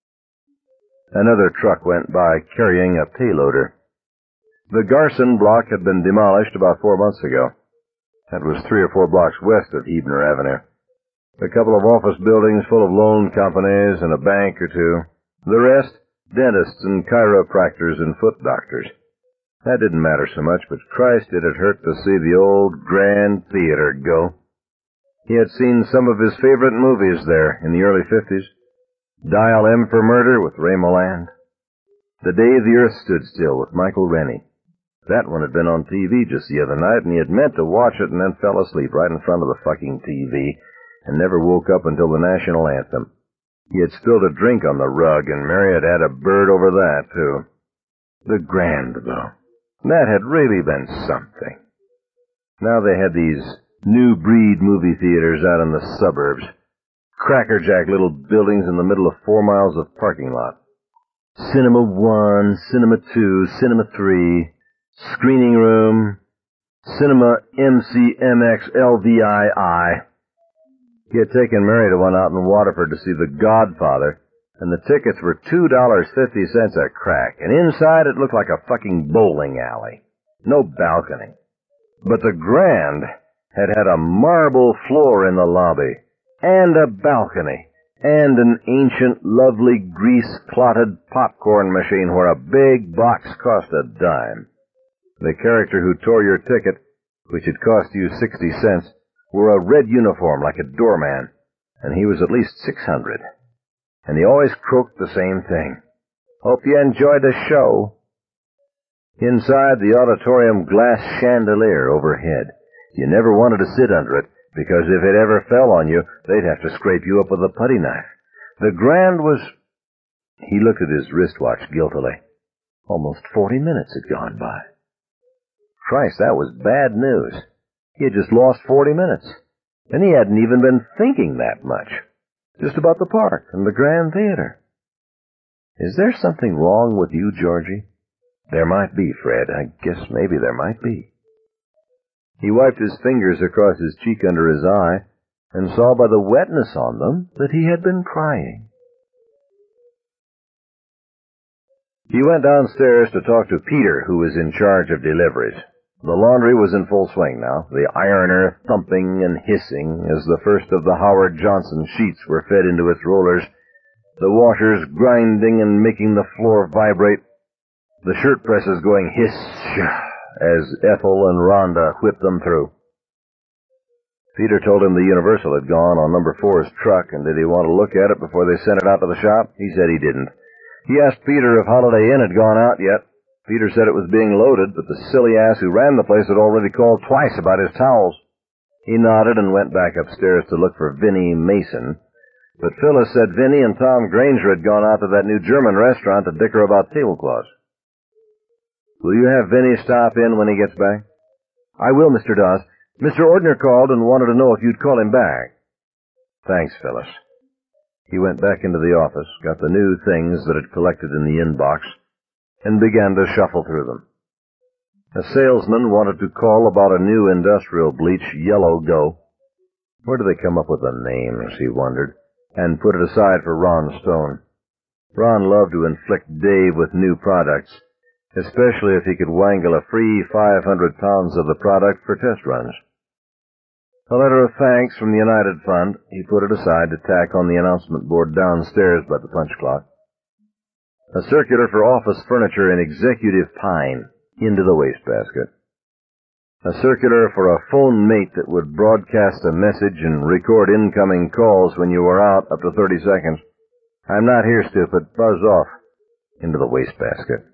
Another truck went by carrying a payloader. The Garson block had been demolished about four months ago. That was three or four blocks west of Huebner Avenue. A couple of office buildings full of loan companies and a bank or two. The rest, dentists and chiropractors and foot doctors. That didn't matter so much, but Christ, did it hurt to see the old Grand Theater go. He had seen some of his favorite movies there in the early fifties. Dial M for Murder with Ray Milland. The Day the Earth Stood Still with Michael Rennie. That one had been on T V just the other night, and he had meant to watch it and then fell asleep right in front of the fucking T V and never woke up until the national anthem. He had spilled a drink on the rug, and Mary had had a bird over that, too. The Grand, though. That had really been something. Now they had these new breed movie theaters out in the suburbs. Crackerjack little buildings in the middle of four miles of parking lot. Cinema one, Cinema two, Cinema three, Screening Room, Cinema M C M X L V I I. He had taken Mary to one out in Waterford to see The Godfather, and the tickets were two dollars and fifty cents a crack, and inside it looked like a fucking bowling alley. No balcony. But the Grand had had a marble floor in the lobby, and a balcony, and an ancient, lovely, grease-clotted popcorn machine where a big box cost a dime. The character who tore your ticket, which had cost you sixty cents, wore a red uniform like a doorman, and he was at least six hundred. And he always croaked the same thing. Hope you enjoyed the show. Inside the auditorium glass chandelier overhead. You never wanted to sit under it, because if it ever fell on you, they'd have to scrape you up with a putty knife. The Grand was... He looked at his wristwatch guiltily. Almost forty minutes had gone by. Christ, that was bad news. He had just lost forty minutes. And he hadn't even been thinking that much. Just about the park and the Grand Theater. Is there something wrong with you, Georgie? There might be, Fred. I guess maybe there might be. He wiped his fingers across his cheek under his eye and saw by the wetness on them that he had been crying. He went downstairs to talk to Peter, who was in charge of deliveries. The laundry was in full swing now, the ironer thumping and hissing as the first of the Howard Johnson sheets were fed into its rollers, the washers grinding and making the floor vibrate, the shirt presses going hiss as Ethel and Rhonda whipped them through. Peter told him the Universal had gone on number four's truck, and did he want to look at it before they sent it out to the shop? He said he didn't. He asked Peter if Holiday Inn had gone out yet. Peter said it was being loaded, but the silly ass who ran the place had already called twice about his towels. He nodded and went back upstairs to look for Vinnie Mason, but Phyllis said Vinnie and Tom Granger had gone out to that new German restaurant to dicker about tablecloths. Will you have Vinnie stop in when he gets back? I will, Mister Dawes. Mister Ordner called and wanted to know if you'd call him back. Thanks, Phyllis. He went back into the office, got the new things that had collected in the inbox, and began to shuffle through them. A salesman wanted to call about a new industrial bleach, Yellow Go. Where do they come up with the names, he wondered, and put it aside for Ron Stone. Ron loved to inflict Dave with new products, especially if he could wangle a free five hundred pounds of the product for test runs. A letter of thanks from the United Fund, he put it aside to tack on the announcement board downstairs by the punch clock. A circular for office furniture in executive pine, into the wastebasket. A circular for a phone mate that would broadcast a message and record incoming calls when you were out up to thirty seconds. I'm not here, stupid. Buzz off. Into the wastebasket.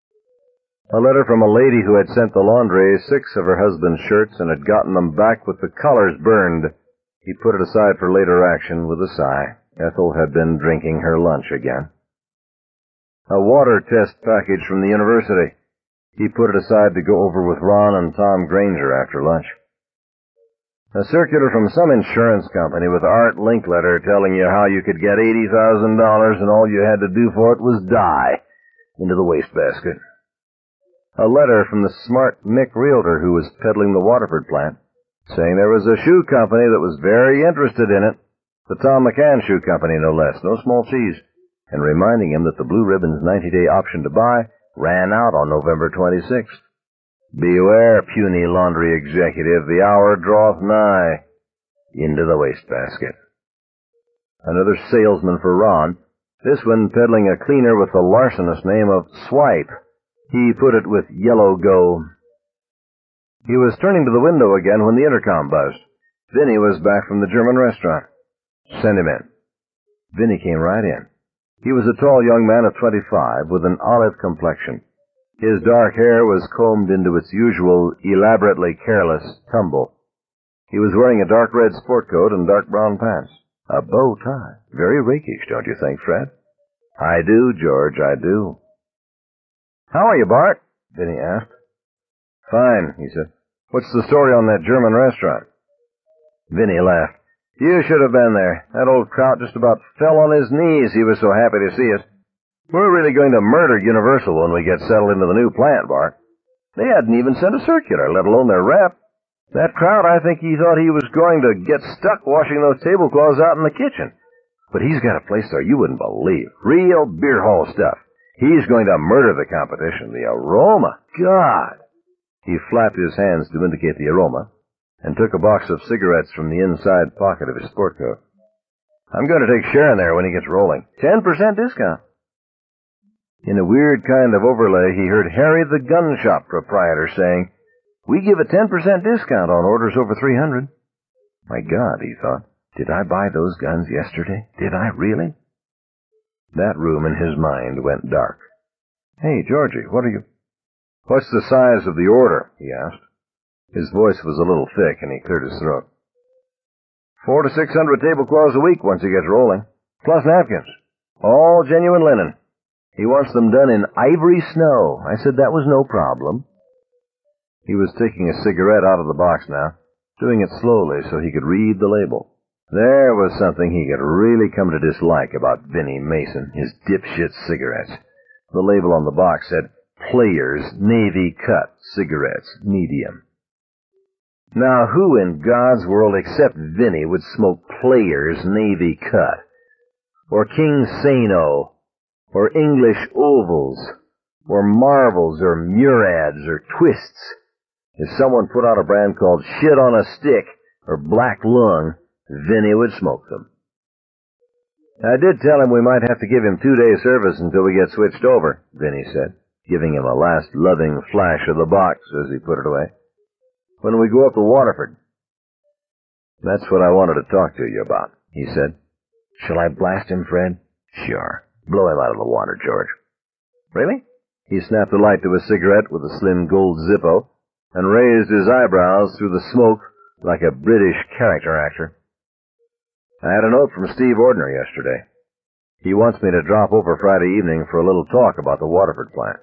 A letter from a lady who had sent the laundry six of her husband's shirts and had gotten them back with the collars burned. He put it aside for later action with a sigh. Ethel had been drinking her lunch again. A water test package from the university. He put it aside to go over with Ron and Tom Granger after lunch. A circular from some insurance company with Art Linkletter telling you how you could get eighty thousand dollars and all you had to do for it was die. Into the wastebasket. A letter from the smart Mick Realtor who was peddling the Waterford plant, saying there was a shoe company that was very interested in it, The Tom McCann Shoe Company, no less, no small cheese, and reminding him that the Blue Ribbon's ninety-day option to buy ran out on November twenty-sixth. Beware, puny laundry executive, the hour draweth nigh. Into the wastebasket. Another salesman for Ron, this one peddling a cleaner with the larcenous name of Swipe. He put it with Yellow Go. He was turning to the window again when the intercom buzzed. Vinny was back from the German restaurant. Send him in. Vinny came right in. He was a tall young man of twenty-five with an olive complexion. His dark hair was combed into its usual elaborately careless tumble. He was wearing a dark red sport coat and dark brown pants. A bow tie. Very rakish, don't you think, Fred? I do, George, I do. How are you, Bart? Vinny asked. Fine, he said. What's the story on that German restaurant? Vinny laughed. You should have been there. That old Kraut just about fell on his knees. He was so happy to see us. We're really going to murder Universal when we get settled into the new plant, Bart. They hadn't even sent a circular, let alone their rep. That Kraut, I think he thought he was going to get stuck washing those tablecloths out in the kitchen. But he's got a place there you wouldn't believe. Real beer hall stuff. He's going to murder the competition. The aroma. God! He flapped his hands to indicate the aroma, and took a box of cigarettes from the inside pocket of his sport coat. I'm going to take Sharon there when he gets rolling. Ten percent discount. In a weird kind of overlay, he heard Harry the gun shop proprietor saying, We give a ten percent discount on orders over three hundred. My God, he thought, did I buy those guns yesterday? Did I really? That room in his mind went dark. Hey, Georgie, what are you... What's the size of the order? He asked. His voice was a little thick, and he cleared his throat. Four to six hundred tablecloths a week once he gets rolling, plus napkins. All genuine linen. He wants them done in ivory snow. I said that was no problem. He was taking a cigarette out of the box now, doing it slowly so he could read the label. There was something he could really come to dislike about Vinnie Mason, his dipshit cigarettes. The label on the box said, Players Navy Cut Cigarettes, Medium. Now, who in God's world except Vinny would smoke Players Navy Cut? Or King Sano? Or English Ovals? Or Marvels? Or Murads? Or Twists? If someone put out a brand called Shit on a Stick or Black Lung, Vinny would smoke them. I did tell him we might have to give him two days service until we get switched over, Vinny said, giving him a last loving flash of the box as he put it away. When we go up to Waterford. That's what I wanted to talk to you about, he said. Shall I blast him, Fred? Sure. Blow him out of the water, George. Really? He snapped the light to a cigarette with a slim gold Zippo and raised his eyebrows through the smoke like a British character actor. I had a note from Steve Ordner yesterday. He wants me to drop over Friday evening for a little talk about the Waterford plant.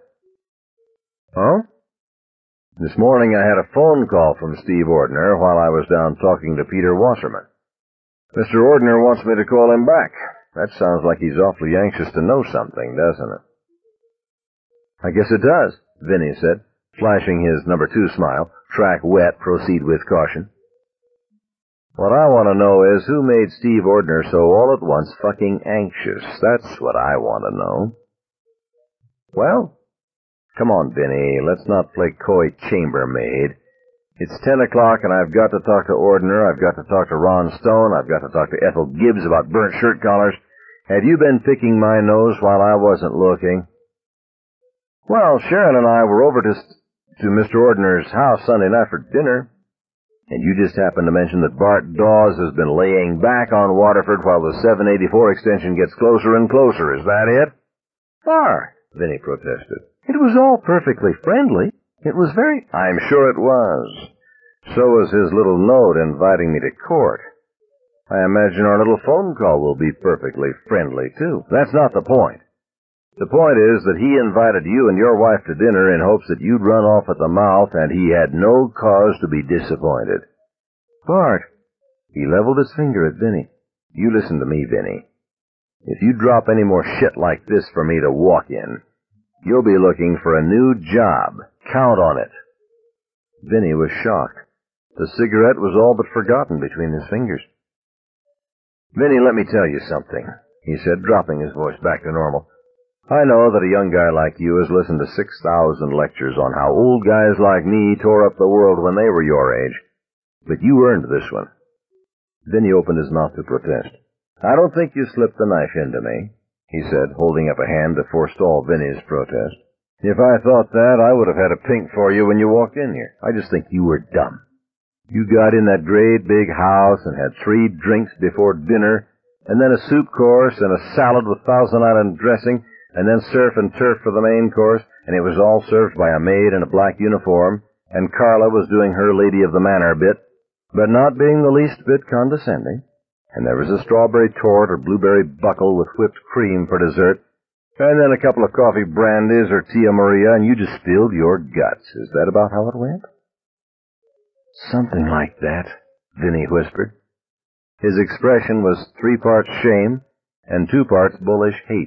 Oh? This morning I had a phone call from Steve Ordner while I was down talking to Peter Wasserman. Mister Ordner wants me to call him back. That sounds like he's awfully anxious to know something, doesn't it? I guess it does, Vinny said, flashing his number two smile. Track wet, proceed with caution. What I want to know is who made Steve Ordner so all at once fucking anxious. That's what I want to know. Well, come on, Vinny, let's not play coy chambermaid. It's ten o'clock and I've got to talk to Ordner, I've got to talk to Ron Stone, I've got to talk to Ethel Gibbs about burnt shirt collars. Have you been picking my nose while I wasn't looking? Well, Sharon and I were over to, to Mister Ordner's house Sunday night for dinner. And you just happened to mention that Bart Dawes has been laying back on Waterford while the seven eighty-four extension gets closer and closer. Is that it? Bart, Vinny protested. It was all perfectly friendly. It was very... I'm sure it was. So was his little note inviting me to court. I imagine our little phone call will be perfectly friendly, too. That's not the point. The point is that he invited you and your wife to dinner in hopes that you'd run off at the mouth, and he had no cause to be disappointed. Bart, he leveled his finger at Vinny. You listen to me, Vinny. If you drop any more shit like this for me to walk in, you'll be looking for a new job. Count on it. Vinny was shocked. The cigarette was all but forgotten between his fingers. Vinny, let me tell you something, he said, dropping his voice back to normal. I know that a young guy like you has listened to six thousand lectures on how old guys like me tore up the world when they were your age. But you earned this one. Vinny opened his mouth to protest. I don't think you slipped the knife into me, he said, holding up a hand to forestall Vinny's protest. If I thought that, I would have had a pink for you when you walked in here. I just think you were dumb. You got in that great big house and had three drinks before dinner, and then a soup course and a salad with Thousand Island dressing, and then surf and turf for the main course, and it was all served by a maid in a black uniform, and Carla was doing her Lady of the Manor bit, but not being the least bit condescending, and there was a strawberry tort or blueberry buckle with whipped cream for dessert, and then a couple of coffee brandies or Tia Maria, and you just spilled your guts. Is that about how it went? Something like that, Vinny whispered. His expression was three parts shame and two parts bullish hate.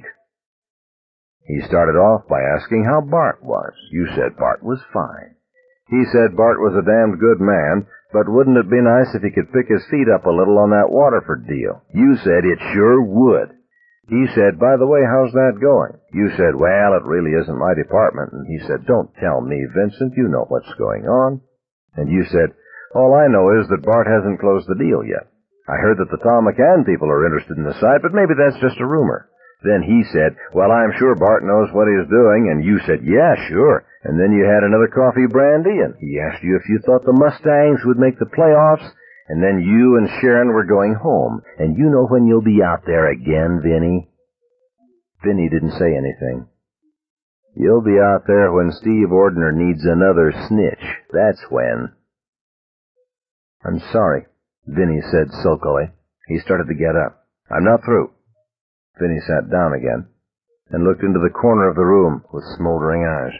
He started off by asking how Bart was. You said Bart was fine. He said Bart was a damned good man, but wouldn't it be nice if he could pick his feet up a little on that Waterford deal? You said it sure would. He said, by the way, how's that going? You said, well, it really isn't my department. And he said, don't tell me, Vincent, you know what's going on. And you said, all I know is that Bart hasn't closed the deal yet. I heard that the Tom McCann people are interested in the site, but maybe that's just a rumor. Then he said, well, I'm sure Bart knows what he's doing. And you said, yeah, sure. And then you had another coffee brandy, and he asked you if you thought the Mustangs would make the playoffs. And then you and Sharon were going home. And you know when you'll be out there again, Vinny? Vinny didn't say anything. You'll be out there when Steve Ordner needs another snitch. That's when. I'm sorry, Vinny said sulkily. He started to get up. I'm not through. Vinny sat down again and looked into the corner of the room with smoldering eyes.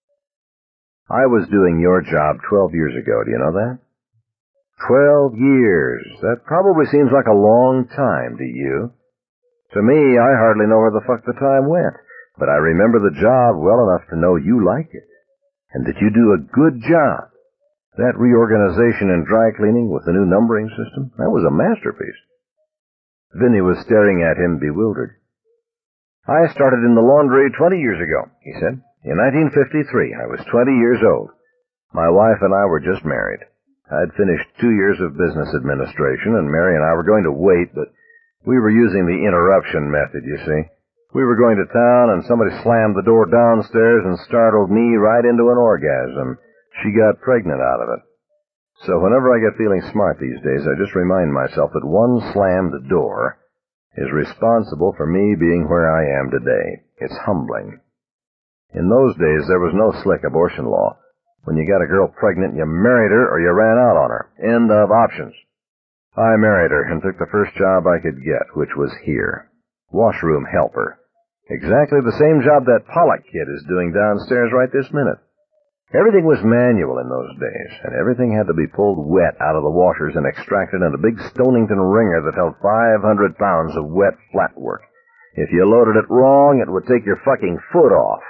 I was doing your job twelve years ago, do you know that? Twelve years. That probably seems like a long time to you. To me, I hardly know where the fuck the time went, but I remember the job well enough to know you like it, and that you do a good job. That reorganization in dry cleaning with the new numbering system, that was a masterpiece. Vinny was staring at him, bewildered. I started in the laundry twenty years ago, he said. In nineteen fifty-three, I was twenty years old. My wife and I were just married. I'd finished two years of business administration, and Mary and I were going to wait, but we were using the interruption method, you see. We were going to town, and somebody slammed the door downstairs and startled me right into an orgasm. She got pregnant out of it. So whenever I get feeling smart these days, I just remind myself that one slammed door is responsible for me being where I am today. It's humbling. In those days, there was no slick abortion law. When you got a girl pregnant, you married her or you ran out on her. End of options. I married her and took the first job I could get, which was here. Washroom helper. Exactly the same job that Pollock kid is doing downstairs right this minute. Everything was manual in those days, and everything had to be pulled wet out of the washers and extracted in a big Stonington wringer that held five hundred pounds of wet flatwork. If you loaded it wrong, it would take your fucking foot off.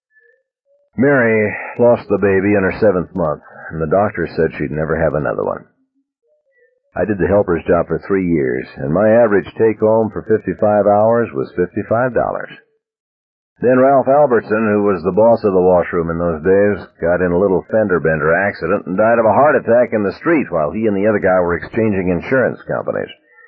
Mary lost the baby in her seventh month, and the doctor said she'd never have another one. I did the helper's job for three years, and my average take-home for fifty-five hours was fifty-five dollars. Then Ralph Albertson, who was the boss of the washroom in those days, got in a little fender-bender accident and died of a heart attack in the street while he and the other guy were exchanging insurance companies.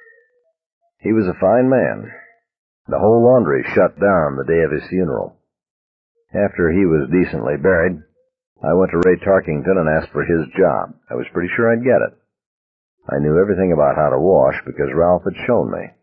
He was a fine man. The whole laundry shut down the day of his funeral. After he was decently buried, I went to Ray Tarkington and asked for his job. I was pretty sure I'd get it. I knew everything about how to wash because Ralph had shown me.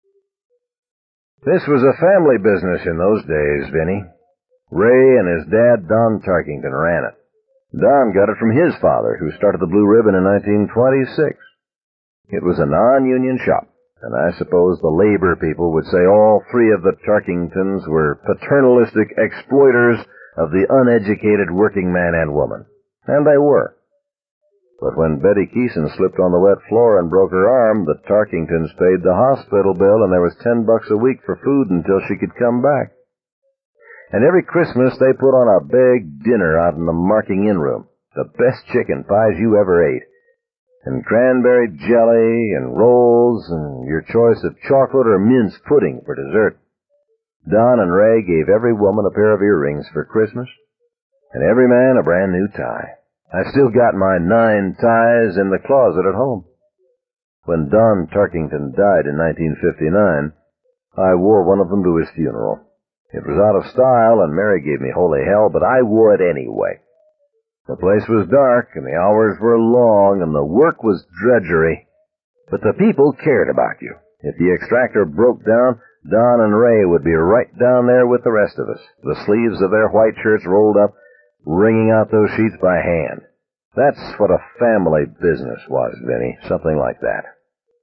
This was a family business in those days, Vinny. Ray and his dad, Don Tarkington, ran it. Don got it from his father, who started the Blue Ribbon in nineteen twenty-six. It was a non-union shop, and I suppose the labor people would say all three of the Tarkingtons were paternalistic exploiters of the uneducated working man and woman. And they were. But when Betty Keeson slipped on the wet floor and broke her arm, the Tarkingtons paid the hospital bill, and there was ten bucks a week for food until she could come back. And every Christmas they put on a big dinner out in the marking-in room, the best chicken pies you ever ate. and cranberry jelly, and rolls, and your choice of chocolate or mince pudding for dessert. Don and Ray gave every woman a pair of earrings for Christmas, and every man a brand new tie. I still got my nine ties in the closet at home. When Don Tarkington died in nineteen fifty-nine, I wore one of them to his funeral. It was out of style, and Mary gave me holy hell, but I wore it anyway. The place was dark, and the hours were long, and the work was drudgery. But the people cared about you. If the extractor broke down, Don and Ray would be right down there with the rest of us, the sleeves of their white shirts rolled up, wringing out those sheets by hand. That's what a family business was, Vinny, something like that.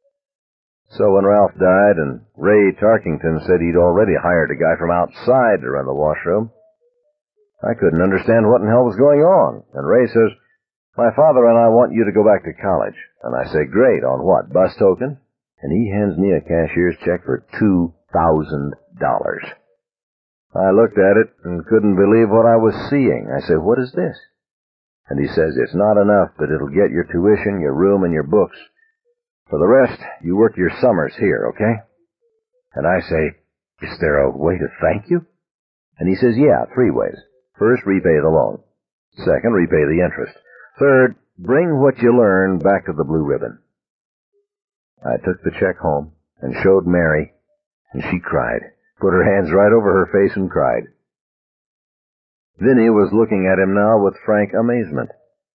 So when Ralph died and Ray Tarkington said he'd already hired a guy from outside to run the washroom, I couldn't understand what in hell was going on. And Ray says, "My father and I want you to go back to college." And I say, "Great, on what, bus token?" And he hands me a cashier's check for two thousand dollars. I looked at it and couldn't believe what I was seeing. I said, "What is this?" And he says, "It's not enough, but it'll get your tuition, your room, and your books. For the rest, you work your summers here, okay?" And I say, "Is there a way to thank you?" And he says, "Yeah, three ways. First, repay the loan. Second, repay the interest. Third, bring what you learned back to the Blue Ribbon." I took the check home and showed Mary, and she cried, put her hands right over her face and cried. Vinny was looking at him now with frank amazement.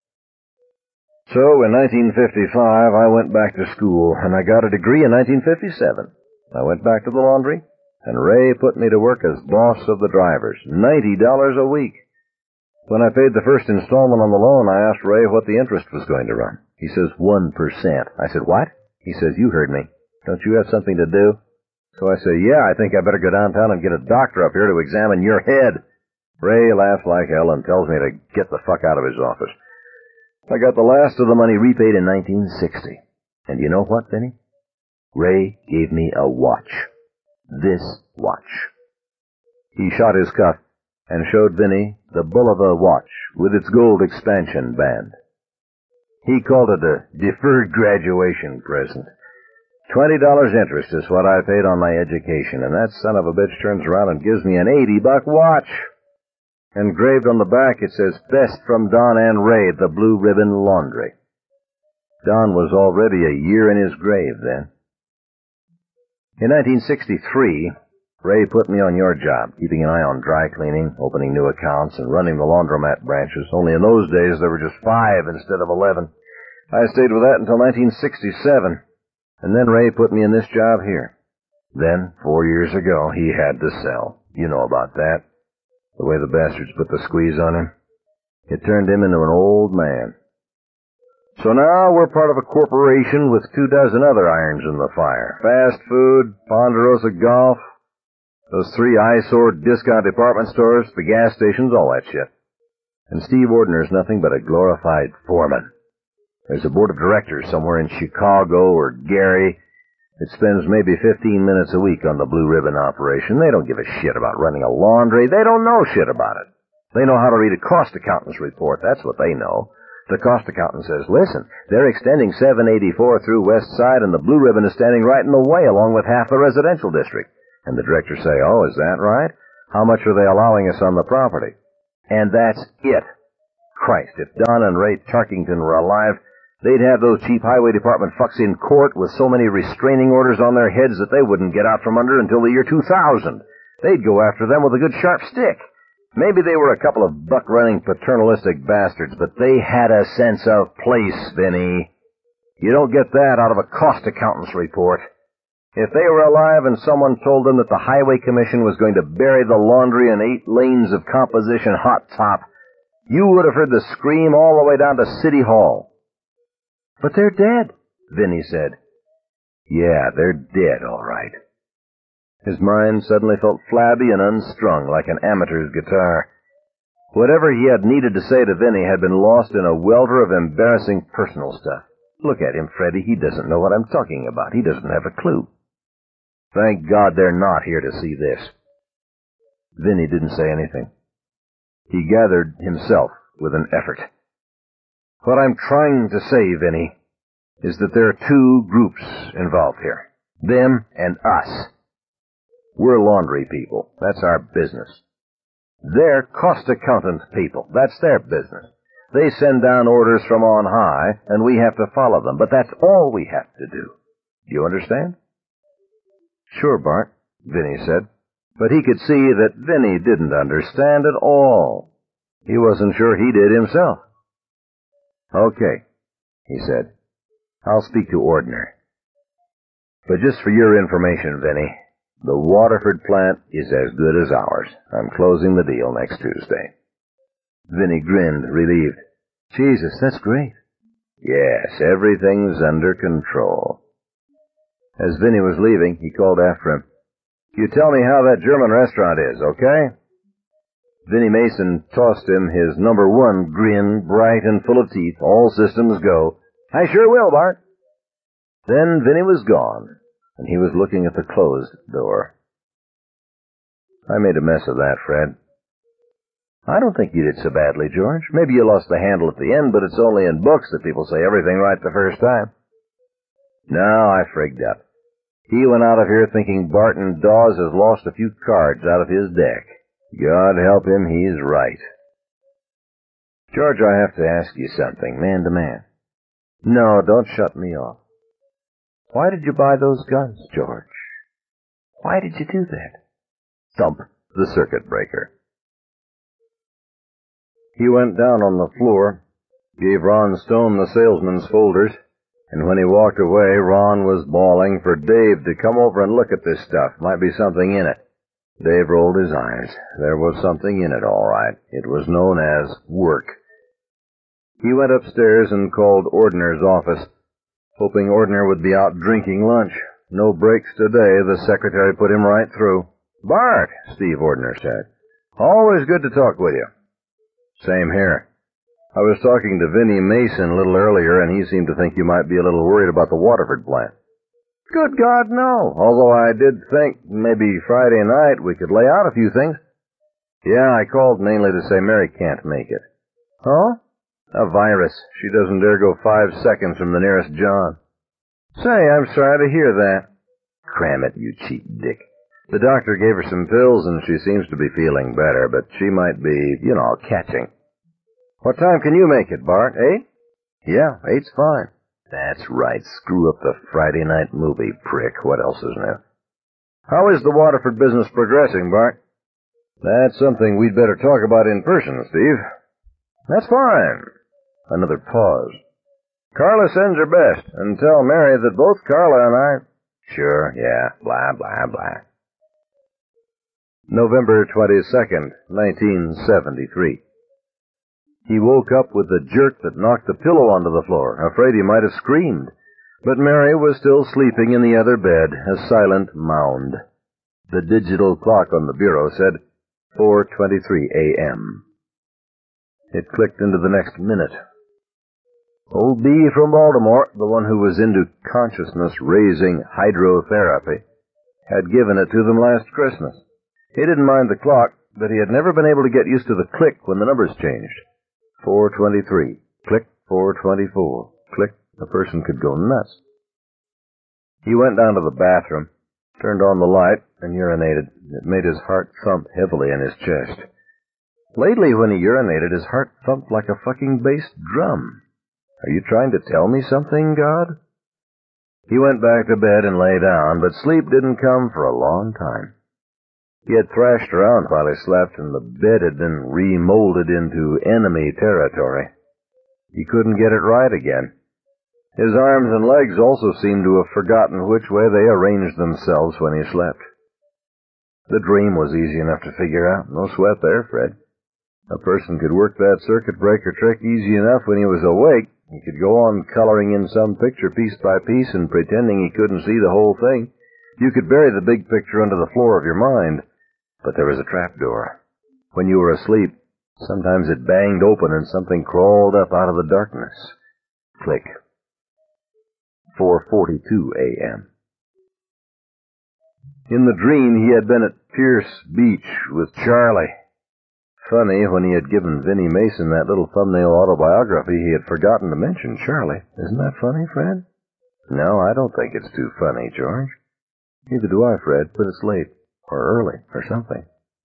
So in nineteen fifty-five, I went back to school, and I got a degree in nineteen fifty-seven. I went back to the laundry, and Ray put me to work as boss of the drivers, ninety dollars a week. When I paid the first installment on the loan, I asked Ray what the interest was going to run. He says, one percent. I said, "What?" He says, "You heard me. Don't you have something to do?" So I say, "Yeah, I think I better go downtown and get a doctor up here to examine your head." Ray laughs like hell and tells me to get the fuck out of his office. I got the last of the money repaid in nineteen sixty. And you know what, Vinny? Ray gave me a watch. This watch. He shot his cuff and showed Vinny the Bulova watch with its gold expansion band. He called it a deferred graduation present. Twenty dollars interest is what I paid on my education, and that son of a bitch turns around and gives me an eighty-buck watch. Engraved on the back, it says, "Best from Don and Ray, the Blue Ribbon Laundry." Don was already a year in his grave then. In nineteen sixty-three, Ray put me on your job, keeping an eye on dry cleaning, opening new accounts, and running the laundromat branches. Only in those days there were just five instead of eleven. I stayed with that until nineteen sixty-seven, and then Ray put me in this job here. Then, four years ago, he had to sell. You know about that. The way the bastards put the squeeze on him. It turned him into an old man. So now we're part of a corporation with two dozen other irons in the fire. Fast food, Ponderosa Golf, those three eyesore discount department stores, the gas stations, all that shit. And Steve Ordner's nothing but a glorified foreman. There's a board of directors somewhere in Chicago or Gary that spends maybe fifteen minutes a week on the Blue Ribbon operation. They don't give a shit about running a laundry. They don't know shit about it. They know how to read a cost accountant's report. That's what they know. The cost accountant says, "Listen, they're extending seven eighty-four through West Side, and the Blue Ribbon is standing right in the way along with half the residential district." And the directors say, "Oh, is that right? How much are they allowing us on the property?" And that's it. Christ, if Don and Ray Tarkington were alive, they'd have those cheap highway department fucks in court with so many restraining orders on their heads that they wouldn't get out from under until the year two thousand. They'd go after them with a good sharp stick. Maybe they were a couple of buck-running paternalistic bastards, but they had a sense of place, Vinny. You don't get that out of a cost accountant's report. If they were alive and someone told them that the Highway Commission was going to bury the laundry in eight lanes of composition hot top, you would have heard the scream all the way down to City Hall. "But they're dead," Vinny said. "Yeah, they're dead, all right." His mind suddenly felt flabby and unstrung, like an amateur's guitar. Whatever he had needed to say to Vinny had been lost in a welter of embarrassing personal stuff. Look at him, Freddie. He doesn't know what I'm talking about. He doesn't have a clue. Thank God they're not here to see this. Vinny didn't say anything. He gathered himself with an effort. "What I'm trying to say, Vinny, is that there are two groups involved here. Them and us. We're laundry people. That's our business. They're cost accountant people. That's their business. They send down orders from on high, and we have to follow them. But that's all we have to do. Do you understand? Sure, Bart, Vinny said. But he could see that Vinny didn't understand at all. He wasn't sure he did himself. Okay, he said. I'll speak to Ordner. But just for your information, Vinny, the Waterford plant is as good as ours. I'm closing the deal next Tuesday. Vinny grinned, relieved. Jesus, that's great. Yes, everything's under control. As Vinny was leaving, he called after him. You tell me how that German restaurant is, okay? Vinny Mason tossed him his number one grin, bright and full of teeth, all systems go. I sure will, Bart. Then Vinny was gone, and he was looking at the closed door. I made a mess of that, Fred. I don't think you did so badly, George. Maybe you lost the handle at the end, but it's only in books that people say everything right the first time. No, I frigged up. He went out of here thinking Barton Dawes has lost a few cards out of his deck. God help him, he's right. George, I have to ask you something, man to man. No, don't shut me off. Why did you buy those guns, George? Why did you do that? Thump the circuit breaker. He went down on the floor, gave Ron Stone the salesman's folders, and when he walked away, Ron was bawling for Dave to come over and look at this stuff. Might be something in it. Dave rolled his eyes. There was something in it, all right. It was known as work. He went upstairs and called Ordner's office, hoping Ordner would be out drinking lunch. No breaks today. The secretary put him right through. Bart, Steve Ordner said. Always good to talk with you. Same here. I was talking to Vinny Mason a little earlier, and he seemed to think you might be a little worried about the Waterford plant. Good God, no. Although I did think maybe Friday night we could lay out a few things. Yeah, I called mainly to say Mary can't make it. Oh? A virus. She doesn't dare go five seconds from the nearest John. Say, I'm sorry to hear that. Cram it, you cheap dick. The doctor gave her some pills, and she seems to be feeling better, but she might be, you know, catching. What time can you make it, Bart? Eight? Yeah, eight's fine. That's right. Screw up the Friday night movie, prick. What else is new? How is the Waterford business progressing, Bart? That's something we'd better talk about in person, Steve. That's fine. Another pause. Carla sends her best, and tell Mary that both Carla and I... Sure, yeah, blah, blah, blah. November twenty-second, nineteen seventy-three. He woke up with a jerk that knocked the pillow onto the floor, afraid he might have screamed. But Mary was still sleeping in the other bed, a silent mound. The digital clock on the bureau said four twenty-three a.m. It clicked into the next minute. Old B from Baltimore, the one who was into consciousness-raising hydrotherapy, had given it to them last Christmas. He didn't mind the clock, but he had never been able to get used to the click when the numbers changed. four twenty-three. Click, four twenty-four. Click. The person could go nuts. He went down to the bathroom, turned on the light, and urinated. It made his heart thump heavily in his chest. Lately, when he urinated, his heart thumped like a fucking bass drum. Are you trying to tell me something, God? He went back to bed and lay down, but sleep didn't come for a long time. He had thrashed around while he slept, and the bed had been remolded into enemy territory. He couldn't get it right again. His arms and legs also seemed to have forgotten which way they arranged themselves when he slept. The dream was easy enough to figure out. No sweat there, Fred. A person could work that circuit breaker trick easy enough when he was awake. He could go on coloring in some picture piece by piece and pretending he couldn't see the whole thing. You could bury the big picture under the floor of your mind. But there was a trapdoor. When you were asleep, sometimes it banged open and something crawled up out of the darkness. Click. four forty-two a.m. In the dream, he had been at Pierce Beach with Charlie. Funny, when he had given Vinnie Mason that little thumbnail autobiography, he had forgotten to mention Charlie. Isn't that funny, Fred? No, I don't think it's too funny, George. Neither do I, Fred, but it's late, or early, or something.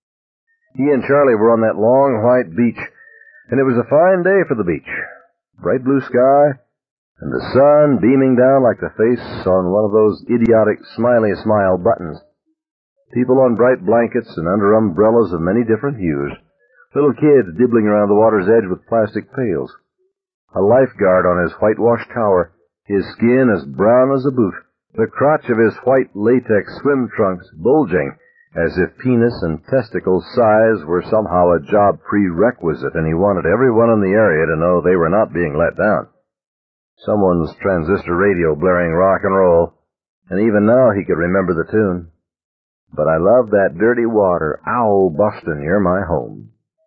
He and Charlie were on that long white beach, and it was a fine day for the beach. Bright blue sky, and the sun beaming down like the face on one of those idiotic smiley smile buttons. People on bright blankets and under umbrellas of many different hues. Little kids dibbling around the water's edge with plastic pails. A lifeguard on his whitewashed tower, his skin as brown as a boot, the crotch of his white latex swim trunks bulging as if penis and testicle size were somehow a job prerequisite, and he wanted everyone in the area to know they were not being let down. Someone's transistor radio blaring rock and roll, and even now he could remember the tune. But I love that dirty water. Ow, Boston, you're my home.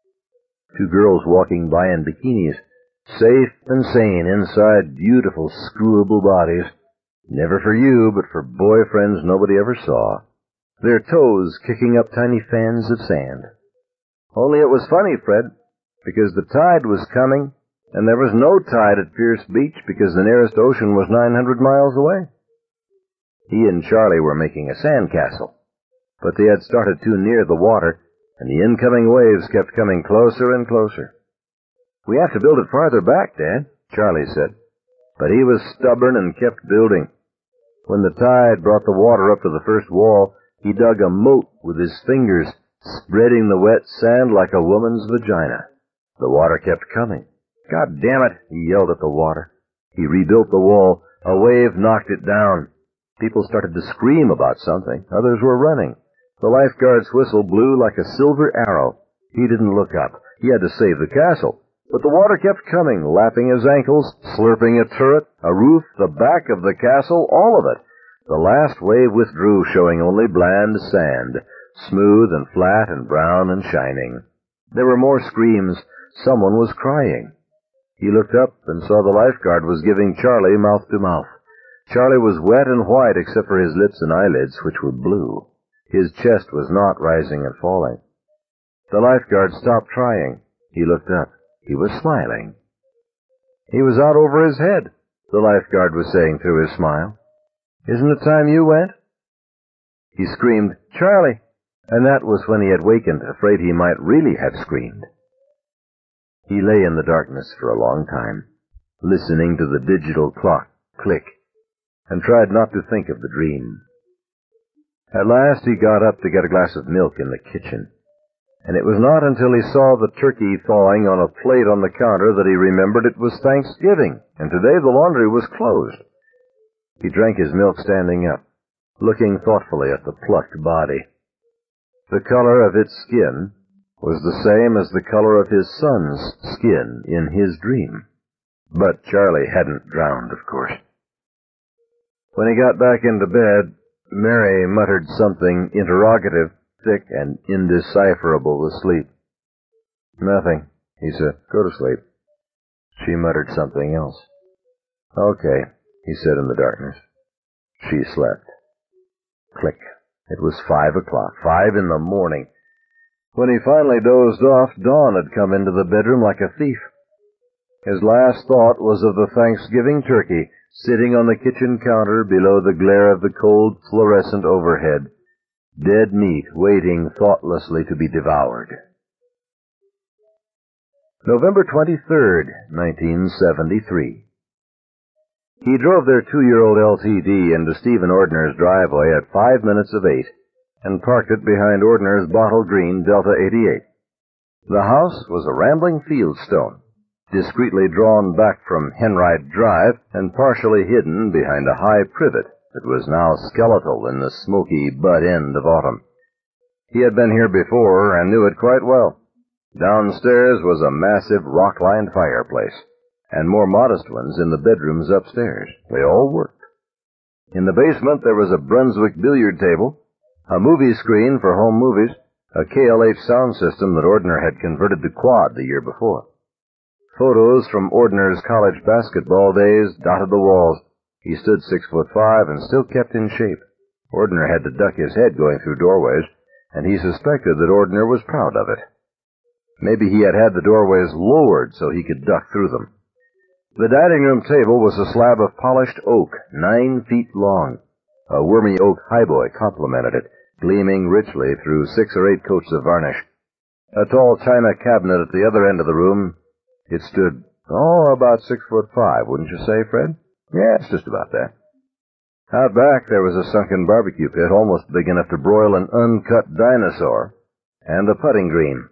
Two girls walking by in bikinis, safe and sane inside beautiful, screwable bodies. Never for you, but for boyfriends nobody ever saw. Their toes kicking up tiny fans of sand. Only it was funny, Fred, because the tide was coming, and there was no tide at Pierce Beach because the nearest ocean was nine hundred miles away. He and Charlie were making a sandcastle, but they had started too near the water, and the incoming waves kept coming closer and closer. We have to build it farther back, Dad, Charlie said, but he was stubborn and kept building. When the tide brought the water up to the first wall, he dug a moat with his fingers, spreading the wet sand like a woman's vagina. The water kept coming. God damn it, he yelled at the water. He rebuilt the wall. A wave knocked it down. People started to scream about something. Others were running. The lifeguard's whistle blew like a silver arrow. He didn't look up. He had to save the castle. But the water kept coming, lapping his ankles, slurping a turret, a roof, the back of the castle, all of it. The last wave withdrew, showing only bland sand, smooth and flat and brown and shining. There were more screams. Someone was crying. He looked up and saw the lifeguard was giving Charlie mouth to mouth. Charlie was wet and white except for his lips and eyelids, which were blue. His chest was not rising and falling. The lifeguard stopped trying. He looked up. He was smiling. He was out over his head, the lifeguard was saying through his smile. Isn't it time you went? He screamed, Charlie, and that was when he had wakened, afraid he might really have screamed. He lay in the darkness for a long time, listening to the digital clock click, and tried not to think of the dream. At last he got up to get a glass of milk in the kitchen, and it was not until he saw the turkey thawing on a plate on the counter that he remembered it was Thanksgiving, and today the laundry was closed. He drank his milk standing up, looking thoughtfully at the plucked body. The color of its skin was the same as the color of his son's skin in his dream. But Charlie hadn't drowned, of course. When he got back into bed, Mary muttered something interrogative, thick and indecipherable with sleep. Nothing, he said. Go to sleep. She muttered something else. Okay, he said in the darkness. She slept. Click. It was five o'clock, five in the morning. When he finally dozed off, dawn had come into the bedroom like a thief. His last thought was of the Thanksgiving turkey sitting on the kitchen counter below the glare of the cold fluorescent overhead, dead meat waiting thoughtlessly to be devoured. November twenty-third, nineteen seventy-three. He drove their two-year-old L T D into Stephen Ordner's driveway at five minutes of eight and parked it behind Ordner's bottle green Delta eighty-eight. The house was a rambling fieldstone, discreetly drawn back from Henright Drive and partially hidden behind a high privet that was now skeletal in the smoky butt end of autumn. He had been here before and knew it quite well. Downstairs was a massive rock-lined fireplace, and more modest ones in the bedrooms upstairs. They all worked. In the basement there was a Brunswick billiard table, a movie screen for home movies, a K L H sound system that Ordner had converted to quad the year before. Photos from Ordner's college basketball days dotted the walls. He stood six foot five and still kept in shape. Ordner had to duck his head going through doorways, and he suspected that Ordner was proud of it. Maybe he had had the doorways lowered so he could duck through them. The dining room table was a slab of polished oak, nine feet long. A wormy oak highboy complemented it, gleaming richly through six or eight coats of varnish. A tall china cabinet at the other end of the room. It stood, oh, about six foot five, wouldn't you say, Fred? Yeah, it's just about that. Out back there was a sunken barbecue pit almost big enough to broil an uncut dinosaur, and a putting green.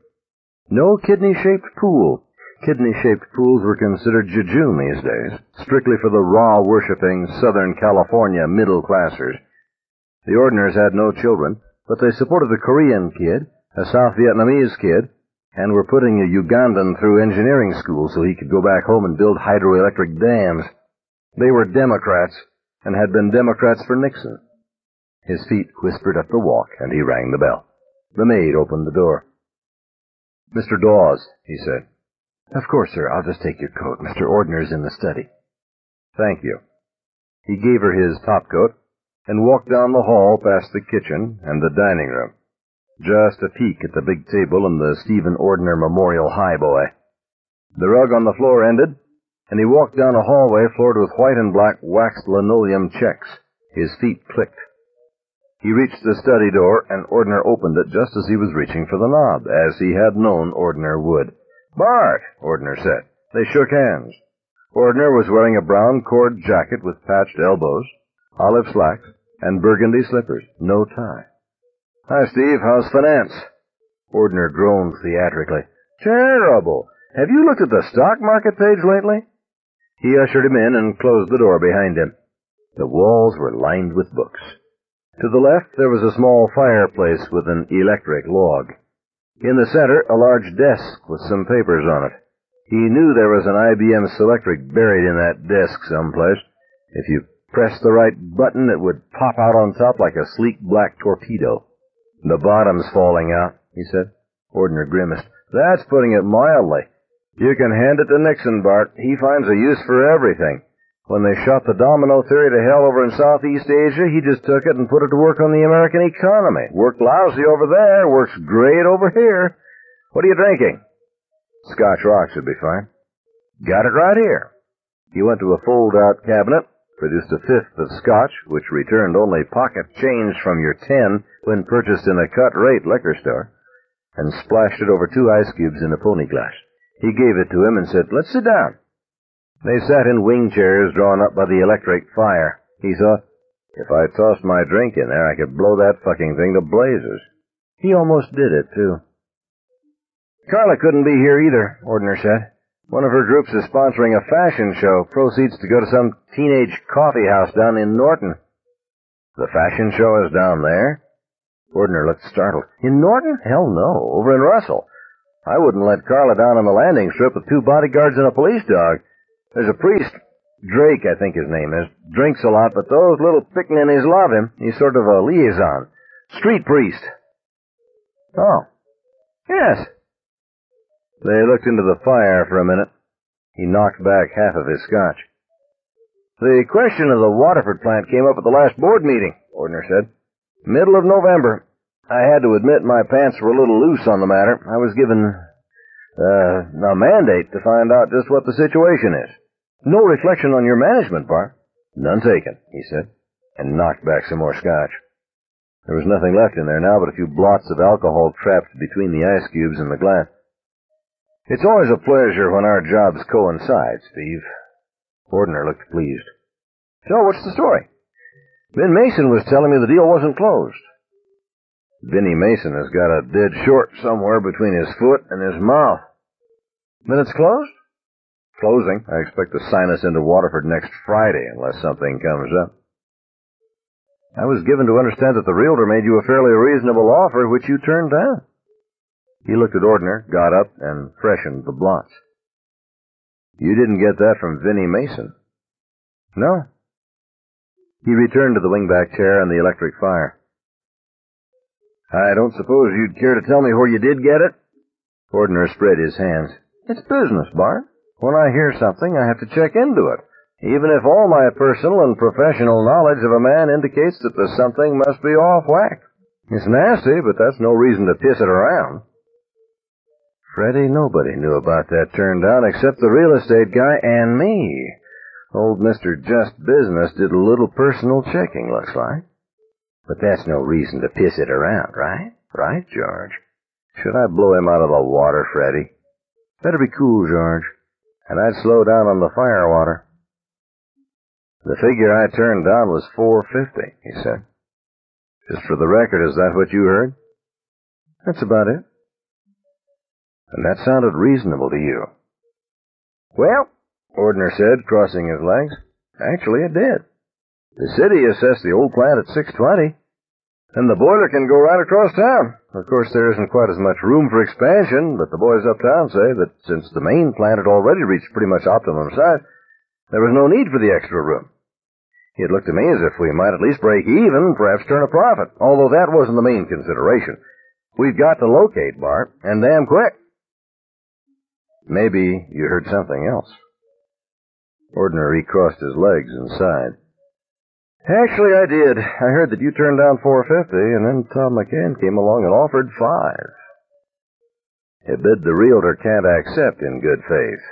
No kidney-shaped pool. Kidney-shaped pools were considered jejune these days, strictly for the raw-worshipping Southern California middle-classers. The Ordners had no children, but they supported a Korean kid, a South Vietnamese kid, and were putting a Ugandan through engineering school so he could go back home and build hydroelectric dams. They were Democrats, and had been Democrats for Nixon. His feet whispered up the walk, and he rang the bell. The maid opened the door. "Mister Dawes," he said. "Of course, sir. I'll just take your coat. Mister Ordner's in the study." "Thank you." He gave her his topcoat and walked down the hall past the kitchen and the dining room. Just a peek at the big table and the Stephen Ordner Memorial Highboy. The rug on the floor ended, and he walked down a hallway floored with white and black waxed linoleum checks. His feet clicked. He reached the study door, and Ordner opened it just as he was reaching for the knob, as he had known Ordner would. "Bart," Ordner said. They shook hands. Ordner was wearing a brown cord jacket with patched elbows, olive slacks, and burgundy slippers. No tie. "Hi, Steve. How's finance?" Ordner groaned theatrically. "Terrible. Have you looked at the stock market page lately?" He ushered him in and closed the door behind him. The walls were lined with books. To the left, there was a small fireplace with an electric log. In the center, a large desk with some papers on it. He knew there was an I B M Selectric buried in that desk someplace. If you pressed the right button, it would pop out on top like a sleek black torpedo. "The bottom's falling out," he said. Ordner grimaced. "That's putting it mildly. You can hand it to Nixon, Bart. He finds a use for everything. When they shot the domino theory to hell over in Southeast Asia, he just took it and put it to work on the American economy. Worked lousy over there, works great over here. What are you drinking?" "Scotch rocks would be fine." "Got it right here." He went to a fold-out cabinet, produced a fifth of scotch, which returned only pocket change from your ten when purchased in a cut-rate liquor store, and splashed it over two ice cubes in a pony glass. He gave it to him and said, "Let's sit down." They sat in wing chairs drawn up by the electric fire. He thought, if I tossed my drink in there, I could blow that fucking thing to blazes. He almost did it, too. "Carla couldn't be here either," Ordner said. "One of her groups is sponsoring a fashion show. Proceeds to go to some teenage coffee house down in Norton." "The fashion show is down there?" Ordner looked startled. "In Norton? Hell no. Over in Russell. I wouldn't let Carla down on the landing strip with two bodyguards and a police dog. There's a priest, Drake, I think his name is, drinks a lot, but those little pickaninnies love him. He's sort of a liaison. Street priest." "Oh. Yes." They looked into the fire for a minute. He knocked back half of his scotch. "The question of the Waterford plant came up at the last board meeting," Ordner said. "Middle of November. I had to admit my pants were a little loose on the matter. I was given uh, a mandate to find out just what the situation is." "No reflection on your management, Bart." "None taken," he said, and knocked back some more scotch. There was nothing left in there now but a few blots of alcohol trapped between the ice cubes and the glass. "It's always a pleasure when our jobs coincide, Steve." Ordner looked pleased. "So, what's the story?" "Vin Mason was telling me the deal wasn't closed." "Vinnie Mason has got a dead short somewhere between his foot and his mouth." "Then it's closed?" "Closing. I expect to sign us into Waterford next Friday, unless something comes up." "I was given to understand that the realtor made you a fairly reasonable offer, which you turned down." He looked at Ordner, got up, and freshened the blots. "You didn't get that from Vinnie Mason?" "No." He returned to the wingback chair and the electric fire. "I don't suppose you'd care to tell me where you did get it?" Ordner spread his hands. "It's business, Bart. When I hear something, I have to check into it, even if all my personal and professional knowledge of a man indicates that the something must be off whack. It's nasty, but that's no reason to piss it around." Freddie, nobody knew about that turn down except the real estate guy and me. Old Mister Just Business did a little personal checking, looks like. But that's no reason to piss it around, right? Right, George? Should I blow him out of the water, Freddie? Better be cool, George. And I'd slow down on the fire water. The figure I turned down was four fifty, he said. Just for the record, is that what you heard? That's about it. And that sounded reasonable to you. Well, Ordner said, crossing his legs, actually it did. The city assessed the old plant at six twenty, and the boiler can go right across town. Of course, there isn't quite as much room for expansion, but the boys uptown say that since the main plant had already reached pretty much optimum size, there was no need for the extra room. It looked to me as if we might at least break even, perhaps turn a profit, although that wasn't the main consideration. We've got to locate, Bart, and damn quick. Maybe you heard something else. Ordner recrossed his legs and sighed. Actually, I did. I heard that you turned down four fifty, and then Tom McCann came along and offered five. A bid the realtor can't accept in good faith.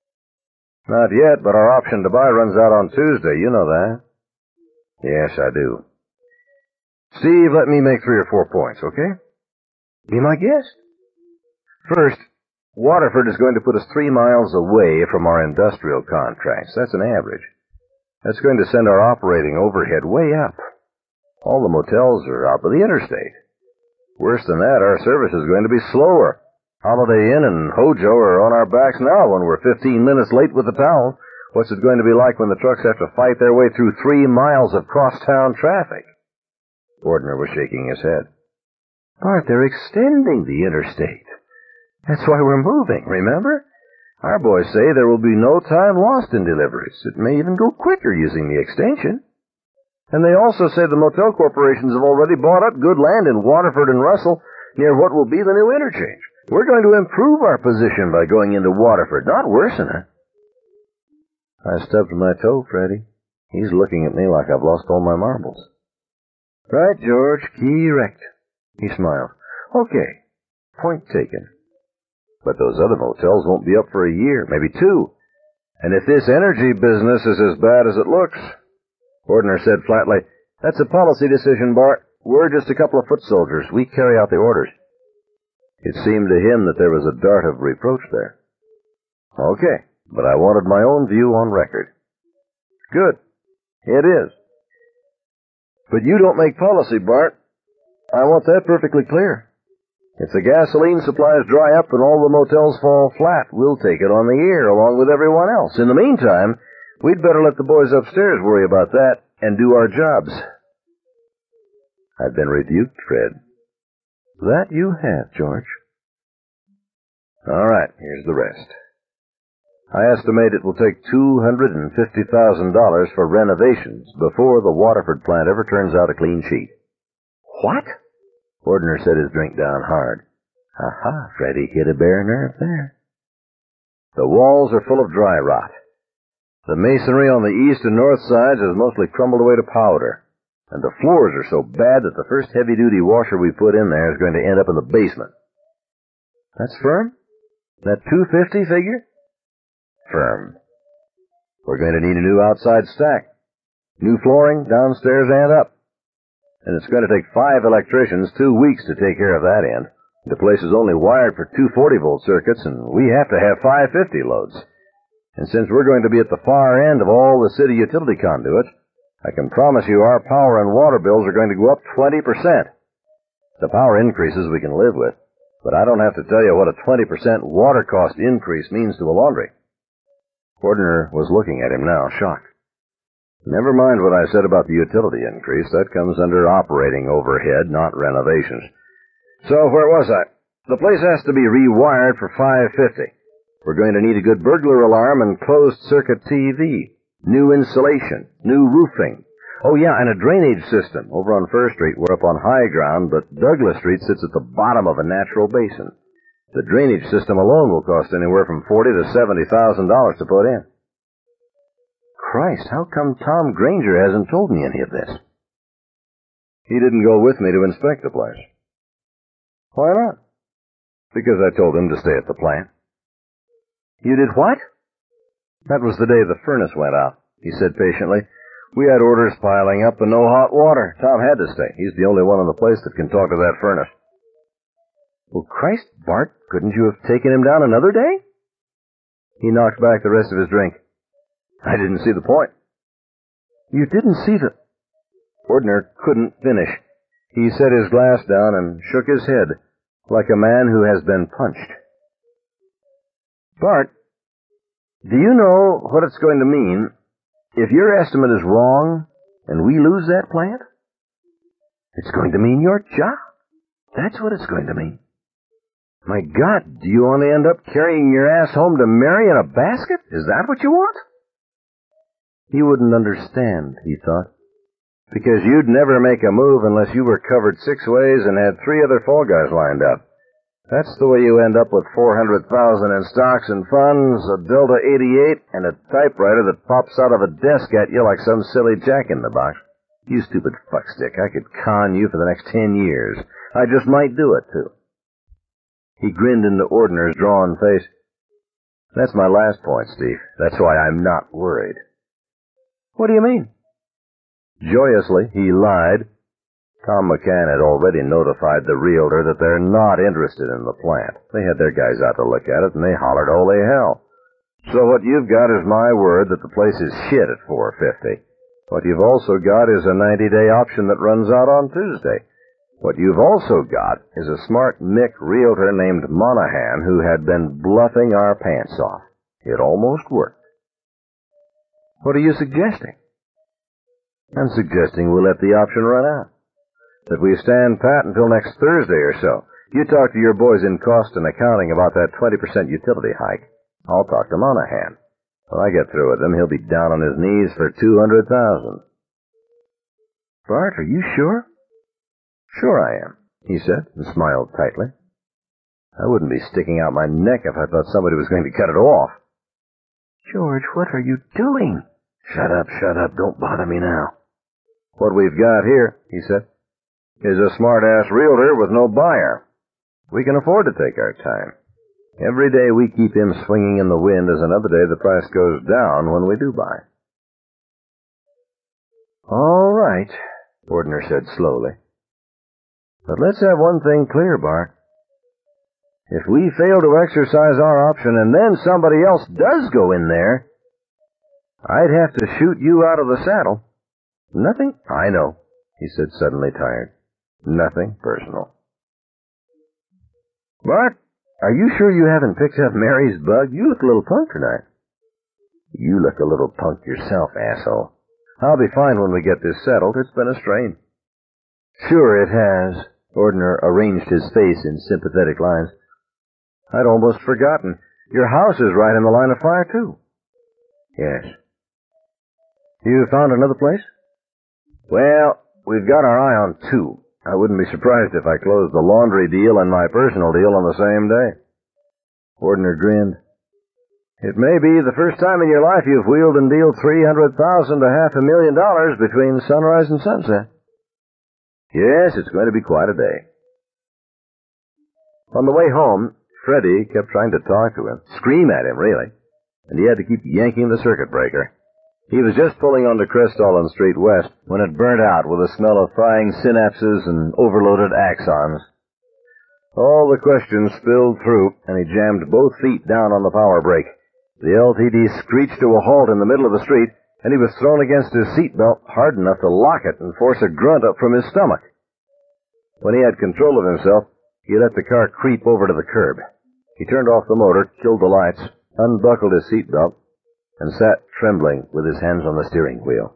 Not yet, but our option to buy runs out on Tuesday. You know that. Yes, I do. Steve, let me make three or four points, okay? Be my guest. First, Waterford is going to put us three miles away from our industrial contracts. That's an average. That's going to send our operating overhead way up. All the motels are out by the interstate. Worse than that, our service is going to be slower. Holiday Inn and Hojo are on our backs now when we're fifteen minutes late with the towel. What's it going to be like when the trucks have to fight their way through three miles of cross-town traffic? Ordner was shaking his head. Bart, they're extending the interstate. That's why we're moving, remember? Our boys say there will be no time lost in deliveries. It may even go quicker using the extension. And they also say the motel corporations have already bought up good land in Waterford and Russell near what will be the new interchange. We're going to improve our position by going into Waterford, not worsen it. I stubbed my toe, Freddie. He's looking at me like I've lost all my marbles. Right, George. Correct. He smiled. Okay. Point taken. But those other motels won't be up for a year, maybe two. And if this energy business is as bad as it looks, Ordner said flatly, that's a policy decision, Bart. We're just a couple of foot soldiers. We carry out the orders. It seemed to him that there was a dart of reproach there. Okay, but I wanted my own view on record. Good. It is. But you don't make policy, Bart. I want that perfectly clear. If the gasoline supplies dry up and all the motels fall flat, we'll take it on the ear along with everyone else. In the meantime, we'd better let the boys upstairs worry about that and do our jobs. I've been rebuked, Fred. That you have, George. All right, here's the rest. I estimate it will take two hundred fifty thousand dollars for renovations before the Waterford plant ever turns out a clean sheet. What? Ordner set his drink down hard. Aha, Freddie hit a bare nerve there. The walls are full of dry rot. The masonry on the east and north sides has mostly crumbled away to powder. And the floors are so bad that the first heavy-duty washer we put in there is going to end up in the basement. That's firm? That two hundred fifty figure? Firm. We're going to need a new outside stack. New flooring, downstairs and up. And it's going to take five electricians two weeks to take care of that end. The place is only wired for two forty-volt circuits, and we have to have five fifty loads. And since we're going to be at the far end of all the city utility conduits, I can promise you our power and water bills are going to go up twenty percent. The power increases we can live with, but I don't have to tell you what a twenty percent water cost increase means to a laundry. Ordner was looking at him now, shocked. Never mind what I said about the utility increase. That comes under operating overhead, not renovations. So where was I? The place has to be rewired for five fifty. We're going to need a good burglar alarm and closed-circuit T V. New insulation. New roofing. Oh, yeah, and a drainage system. Over on First Street, we're up on high ground, but Douglas Street sits at the bottom of a natural basin. The drainage system alone will cost anywhere from forty thousand to seventy thousand dollars to put in. Christ, how come Tom Granger hasn't told me any of this? He didn't go with me to inspect the place. Why not? Because I told him to stay at the plant. You did what? That was the day the furnace went out, he said patiently. We had orders piling up and no hot water. Tom had to stay. He's the only one in the place that can talk to that furnace. Well, Christ, Bart, couldn't you have taken him down another day? He knocked back the rest of his drink. I didn't see the point. You didn't see the... Ordner couldn't finish. He set his glass down and shook his head, like a man who has been punched. Bart, do you know what it's going to mean if your estimate is wrong and we lose that plant? It's going to mean your job. That's what it's going to mean. My God, do you want to end up carrying your ass home to Mary in a basket? Is that what you want? He wouldn't understand, he thought, because you'd never make a move unless you were covered six ways and had three other fall guys lined up. That's the way you end up with four hundred thousand dollars in stocks and funds, a Delta eighty-eight, and a typewriter that pops out of a desk at you like some silly jack-in-the-box. You stupid fuckstick, I could con you for the next ten years. I just might do it, too. He grinned into Ordner's drawn face. That's my last point, Steve. That's why I'm not worried. What do you mean? Joyously, he lied. Tom McCann had already notified the realtor that they're not interested in the plant. They had their guys out to look at it, and they hollered holy hell. So what you've got is my word that the place is shit at four fifty. What you've also got is a ninety-day option that runs out on Tuesday. What you've also got is a smart Mick realtor named Monahan who had been bluffing our pants off. It almost worked. What are you suggesting? I'm suggesting we'll let the option run out. That we stand pat until next Thursday or so. You talk to your boys in cost and accounting about that twenty percent utility hike. I'll talk to Monahan. When I get through with him, he'll be down on his knees for two hundred thousand dollars. Bart, are you sure? Sure I am, he said, and smiled tightly. I wouldn't be sticking out my neck if I thought somebody was going to cut it off. George, what are you doing? Shut up, shut up, don't bother me now. What we've got here, he said, is a smart-ass realtor with no buyer. We can afford to take our time. Every day we keep him swinging in the wind is another day the price goes down when we do buy. All right, Ordner said slowly. But let's have one thing clear, Bart. If we fail to exercise our option and then somebody else does go in there, I'd have to shoot you out of the saddle. Nothing? I know, he said, suddenly tired. Nothing personal. Bart, are you sure you haven't picked up Mary's bug? You look a little punk tonight. You look a little punk yourself, asshole. I'll be fine when we get this settled. It's been a strain. Sure it has. Ordner arranged his face in sympathetic lines. I'd almost forgotten. Your house is right in the line of fire, too. Yes. You found another place? Well, we've got our eye on two. I wouldn't be surprised if I closed the laundry deal and my personal deal on the same day. Ordner grinned. It may be the first time in your life you've wheeled and dealed three hundred thousand to half a million dollars between sunrise and sunset. Yes, it's going to be quite a day. On the way home, Freddie kept trying to talk to him, scream at him, really, and he had to keep yanking the circuit breaker. He was just pulling onto Crestollen Street West when it burnt out with a smell of frying synapses and overloaded axons. All the questions spilled through, and he jammed both feet down on the power brake. The L T D screeched to a halt in the middle of the street, and he was thrown against his seatbelt hard enough to lock it and force a grunt up from his stomach. When he had control of himself, he let the car creep over to the curb. He turned off the motor, killed the lights, unbuckled his seatbelt, and sat trembling with his hands on the steering wheel.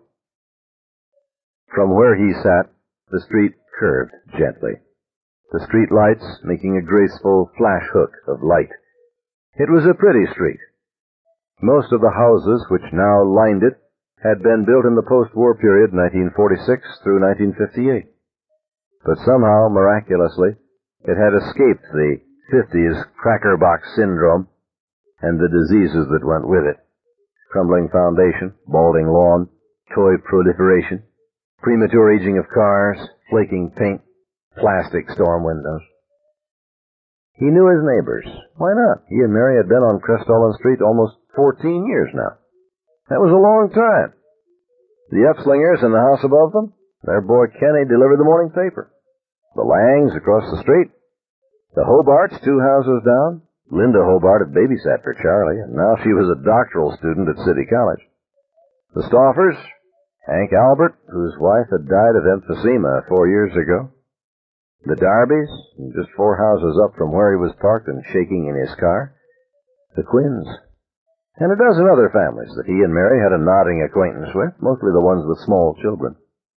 From where he sat, the street curved gently, the street lights making a graceful flash hook of light. It was a pretty street. Most of the houses which now lined it had been built in the post-war period, nineteen forty-six through nineteen fifty-eight. But somehow, miraculously, it had escaped the fifties crackerbox syndrome and the diseases that went with it. Crumbling foundation, balding lawn, toy proliferation, premature aging of cars, flaking paint, plastic storm windows. He knew his neighbors. Why not? He and Mary had been on Crestollen Street almost fourteen years now. That was a long time. The Upslingers in the house above them, their boy Kenny delivered the morning paper. The Langs across the street. The Hobarts, two houses down. Linda Hobart had babysat for Charlie, and now she was a doctoral student at City College. The Stoffers, Hank Albert, whose wife had died of emphysema four years ago. The Darbys, just four houses up from where he was parked and shaking in his car. The Quinns. And a dozen other families that he and Mary had a nodding acquaintance with, mostly the ones with small children.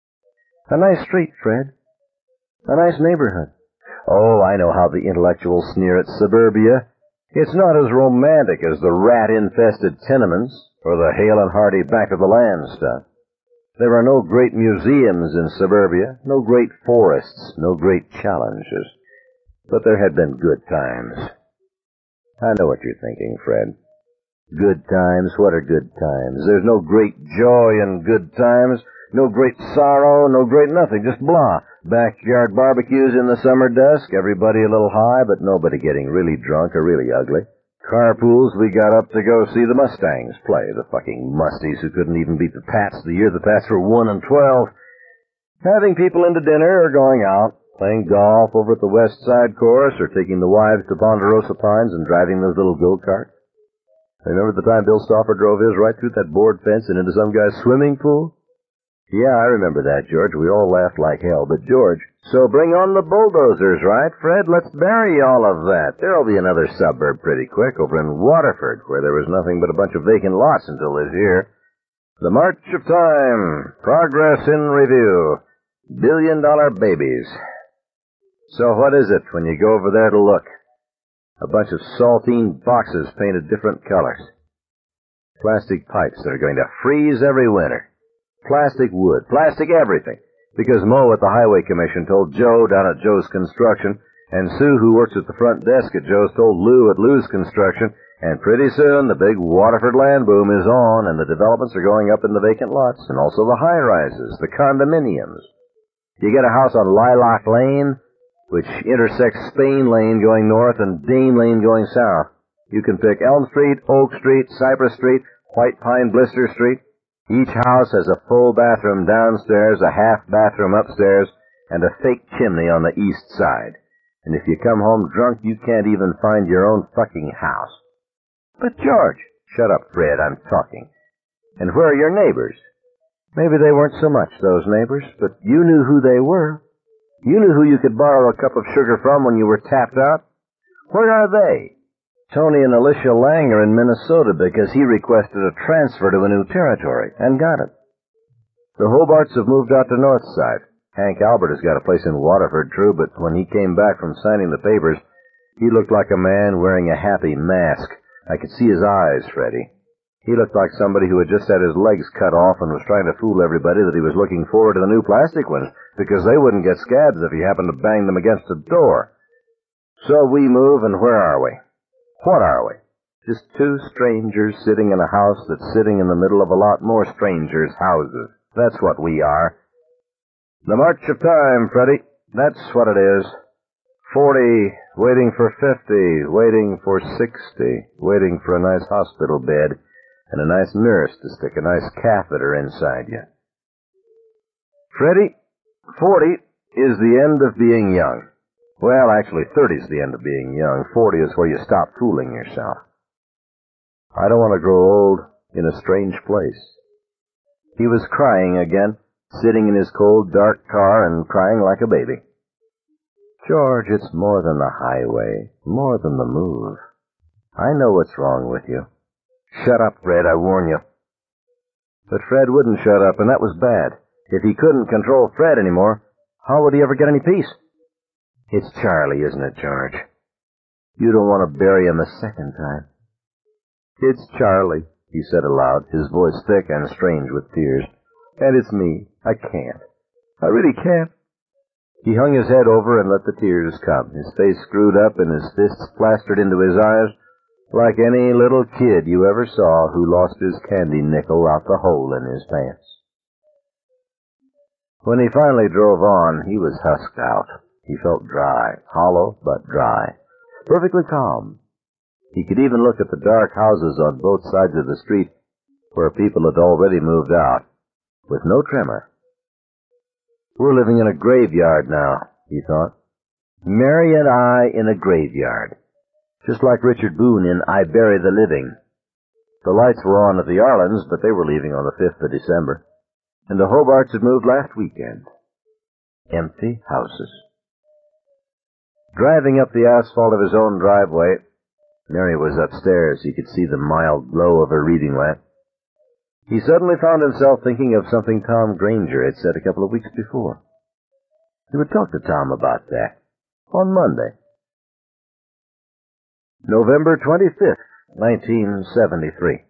A nice street, Fred. A nice neighborhood. Oh, I know how the intellectuals sneer at suburbia. It's not as romantic as the rat-infested tenements or the hale and hearty back-of-the-land stuff. There are no great museums in suburbia, no great forests, no great challenges. But there had been good times. I know what you're thinking, Fred. Good times? What are good times? There's no great joy in good times, no great sorrow, no great nothing, just blah. Backyard barbecues in the summer dusk, everybody a little high, but nobody getting really drunk or really ugly. Carpools, we got up to go see the Mustangs play, the fucking musties who couldn't even beat the Pats the year the Pats were one and twelve. Having people into dinner or going out, playing golf over at the West Side Course, or taking the wives to Ponderosa Pines and driving those little go-karts. Remember the time Bill Stauffer drove his right through that board fence and into some guy's swimming pool? Yeah, I remember that, George. We all laughed like hell. But, George, so bring on the bulldozers, right, Fred? Let's bury all of that. There'll be another suburb pretty quick over in Waterford, where there was nothing but a bunch of vacant lots until this year. The March of Time. Progress in review. Billion-dollar babies. So what is it when you go over there to look? A bunch of saltine boxes painted different colors. Plastic pipes that are going to freeze every winter. Plastic wood, plastic everything. Because Mo at the Highway Commission told Joe down at Joe's Construction, and Sue, who works at the front desk at Joe's, told Lou at Lou's Construction, and pretty soon the big Waterford land boom is on, and the developments are going up in the vacant lots, and also the high-rises, the condominiums. You get a house on Lilac Lane, which intersects Spain Lane going north and Dane Lane going south. You can pick Elm Street, Oak Street, Cypress Street, White Pine Blister Street. Each house has a full bathroom downstairs, a half bathroom upstairs, and a fake chimney on the east side. And if you come home drunk, you can't even find your own fucking house. But George, shut up, Fred, I'm talking. And where are your neighbors? Maybe they weren't so much, those neighbors, but you knew who they were. You knew who you could borrow a cup of sugar from when you were tapped out. Where are they? Tony and Alicia Lang are in Minnesota because he requested a transfer to a new territory, and got it. The Hobarts have moved out to North Side. Hank Albert has got a place in Waterford, true, but when he came back from signing the papers, he looked like a man wearing a happy mask. I could see his eyes, Freddie. He looked like somebody who had just had his legs cut off and was trying to fool everybody that he was looking forward to the new plastic ones, because they wouldn't get scabs if he happened to bang them against a door. So we move, and where are we? What are we? Just two strangers sitting in a house that's sitting in the middle of a lot more strangers' houses. That's what we are. The March of Time, Freddie. That's what it is. Forty, waiting for fifty, waiting for sixty, waiting for a nice hospital bed, and a nice nurse to stick a nice catheter inside you. Freddie, forty is the end of being young. Well, actually, thirty's the end of being young. Forty is where you stop fooling yourself. I don't want to grow old in a strange place. He was crying again, sitting in his cold, dark car and crying like a baby. George, it's more than the highway, more than the move. I know what's wrong with you. Shut up, Fred, I warn you. But Fred wouldn't shut up, and that was bad. If he couldn't control Fred anymore, how would he ever get any peace? It's Charlie, isn't it, George? You don't want to bury him a second time. It's Charlie, he said aloud, his voice thick and strange with tears. And it's me. I can't. I really can't. He hung his head over and let the tears come, his face screwed up and his fists plastered into his eyes, like any little kid you ever saw who lost his candy nickel out the hole in his pants. When he finally drove on, he was husked out. He felt dry, hollow but dry. perfectly calm. He could even look at the dark houses on both sides of the street where people had already moved out, with no tremor. We're living in a graveyard now, he thought. Mary and I in a graveyard. Just like Richard Boone in I Bury the Living. The lights were on at the Arlens, but they were leaving on the fifth of December. And the Hobarts had moved last weekend. Empty houses. Driving up the asphalt of his own driveway, Mary was upstairs. He could see the mild glow of her reading lamp. He suddenly found himself thinking of something Tom Granger had said a couple of weeks before. He would talk to Tom about that on Monday. November twenty-fifth, nineteen seventy-three.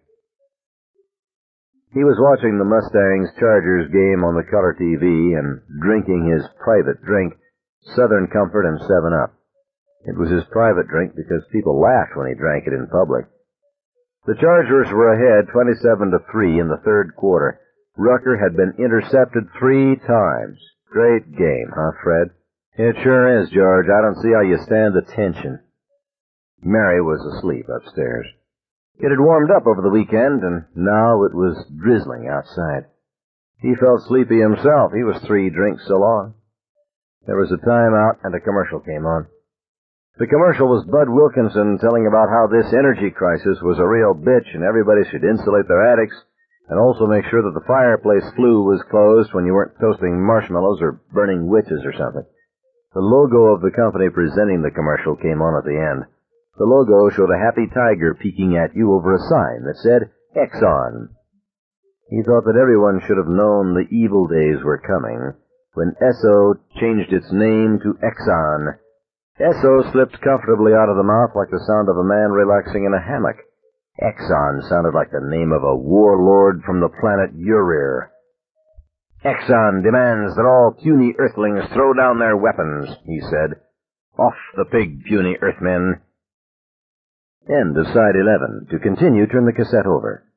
He was watching the Mustangs-Chargers game on the color T V and drinking his private drink, Southern Comfort and seven up. It was his private drink because people laughed when he drank it in public. The Chargers were ahead twenty-seven to three in the third quarter. Rucker had been intercepted three times. Great game, huh, Fred? It sure is, George. I don't see how you stand the tension. Mary was asleep upstairs. It had warmed up over the weekend, and now it was drizzling outside. He felt sleepy himself. He was three drinks along. There was a timeout, and a commercial came on. The commercial was Bud Wilkinson telling about how this energy crisis was a real bitch and everybody should insulate their attics and also make sure that the fireplace flue was closed when you weren't toasting marshmallows or burning witches or something. The logo of the company presenting the commercial came on at the end. The logo showed a happy tiger peeking at you over a sign that said Exxon. He thought that everyone should have known the evil days were coming when Esso changed its name to Exxon. Esso slipped comfortably out of the mouth like the sound of a man relaxing in a hammock. Exxon sounded like the name of a warlord from the planet Urir. Exxon demands that all puny earthlings throw down their weapons, he said. Off the pig, puny earthmen. End of side eleven. To continue, turn the cassette over.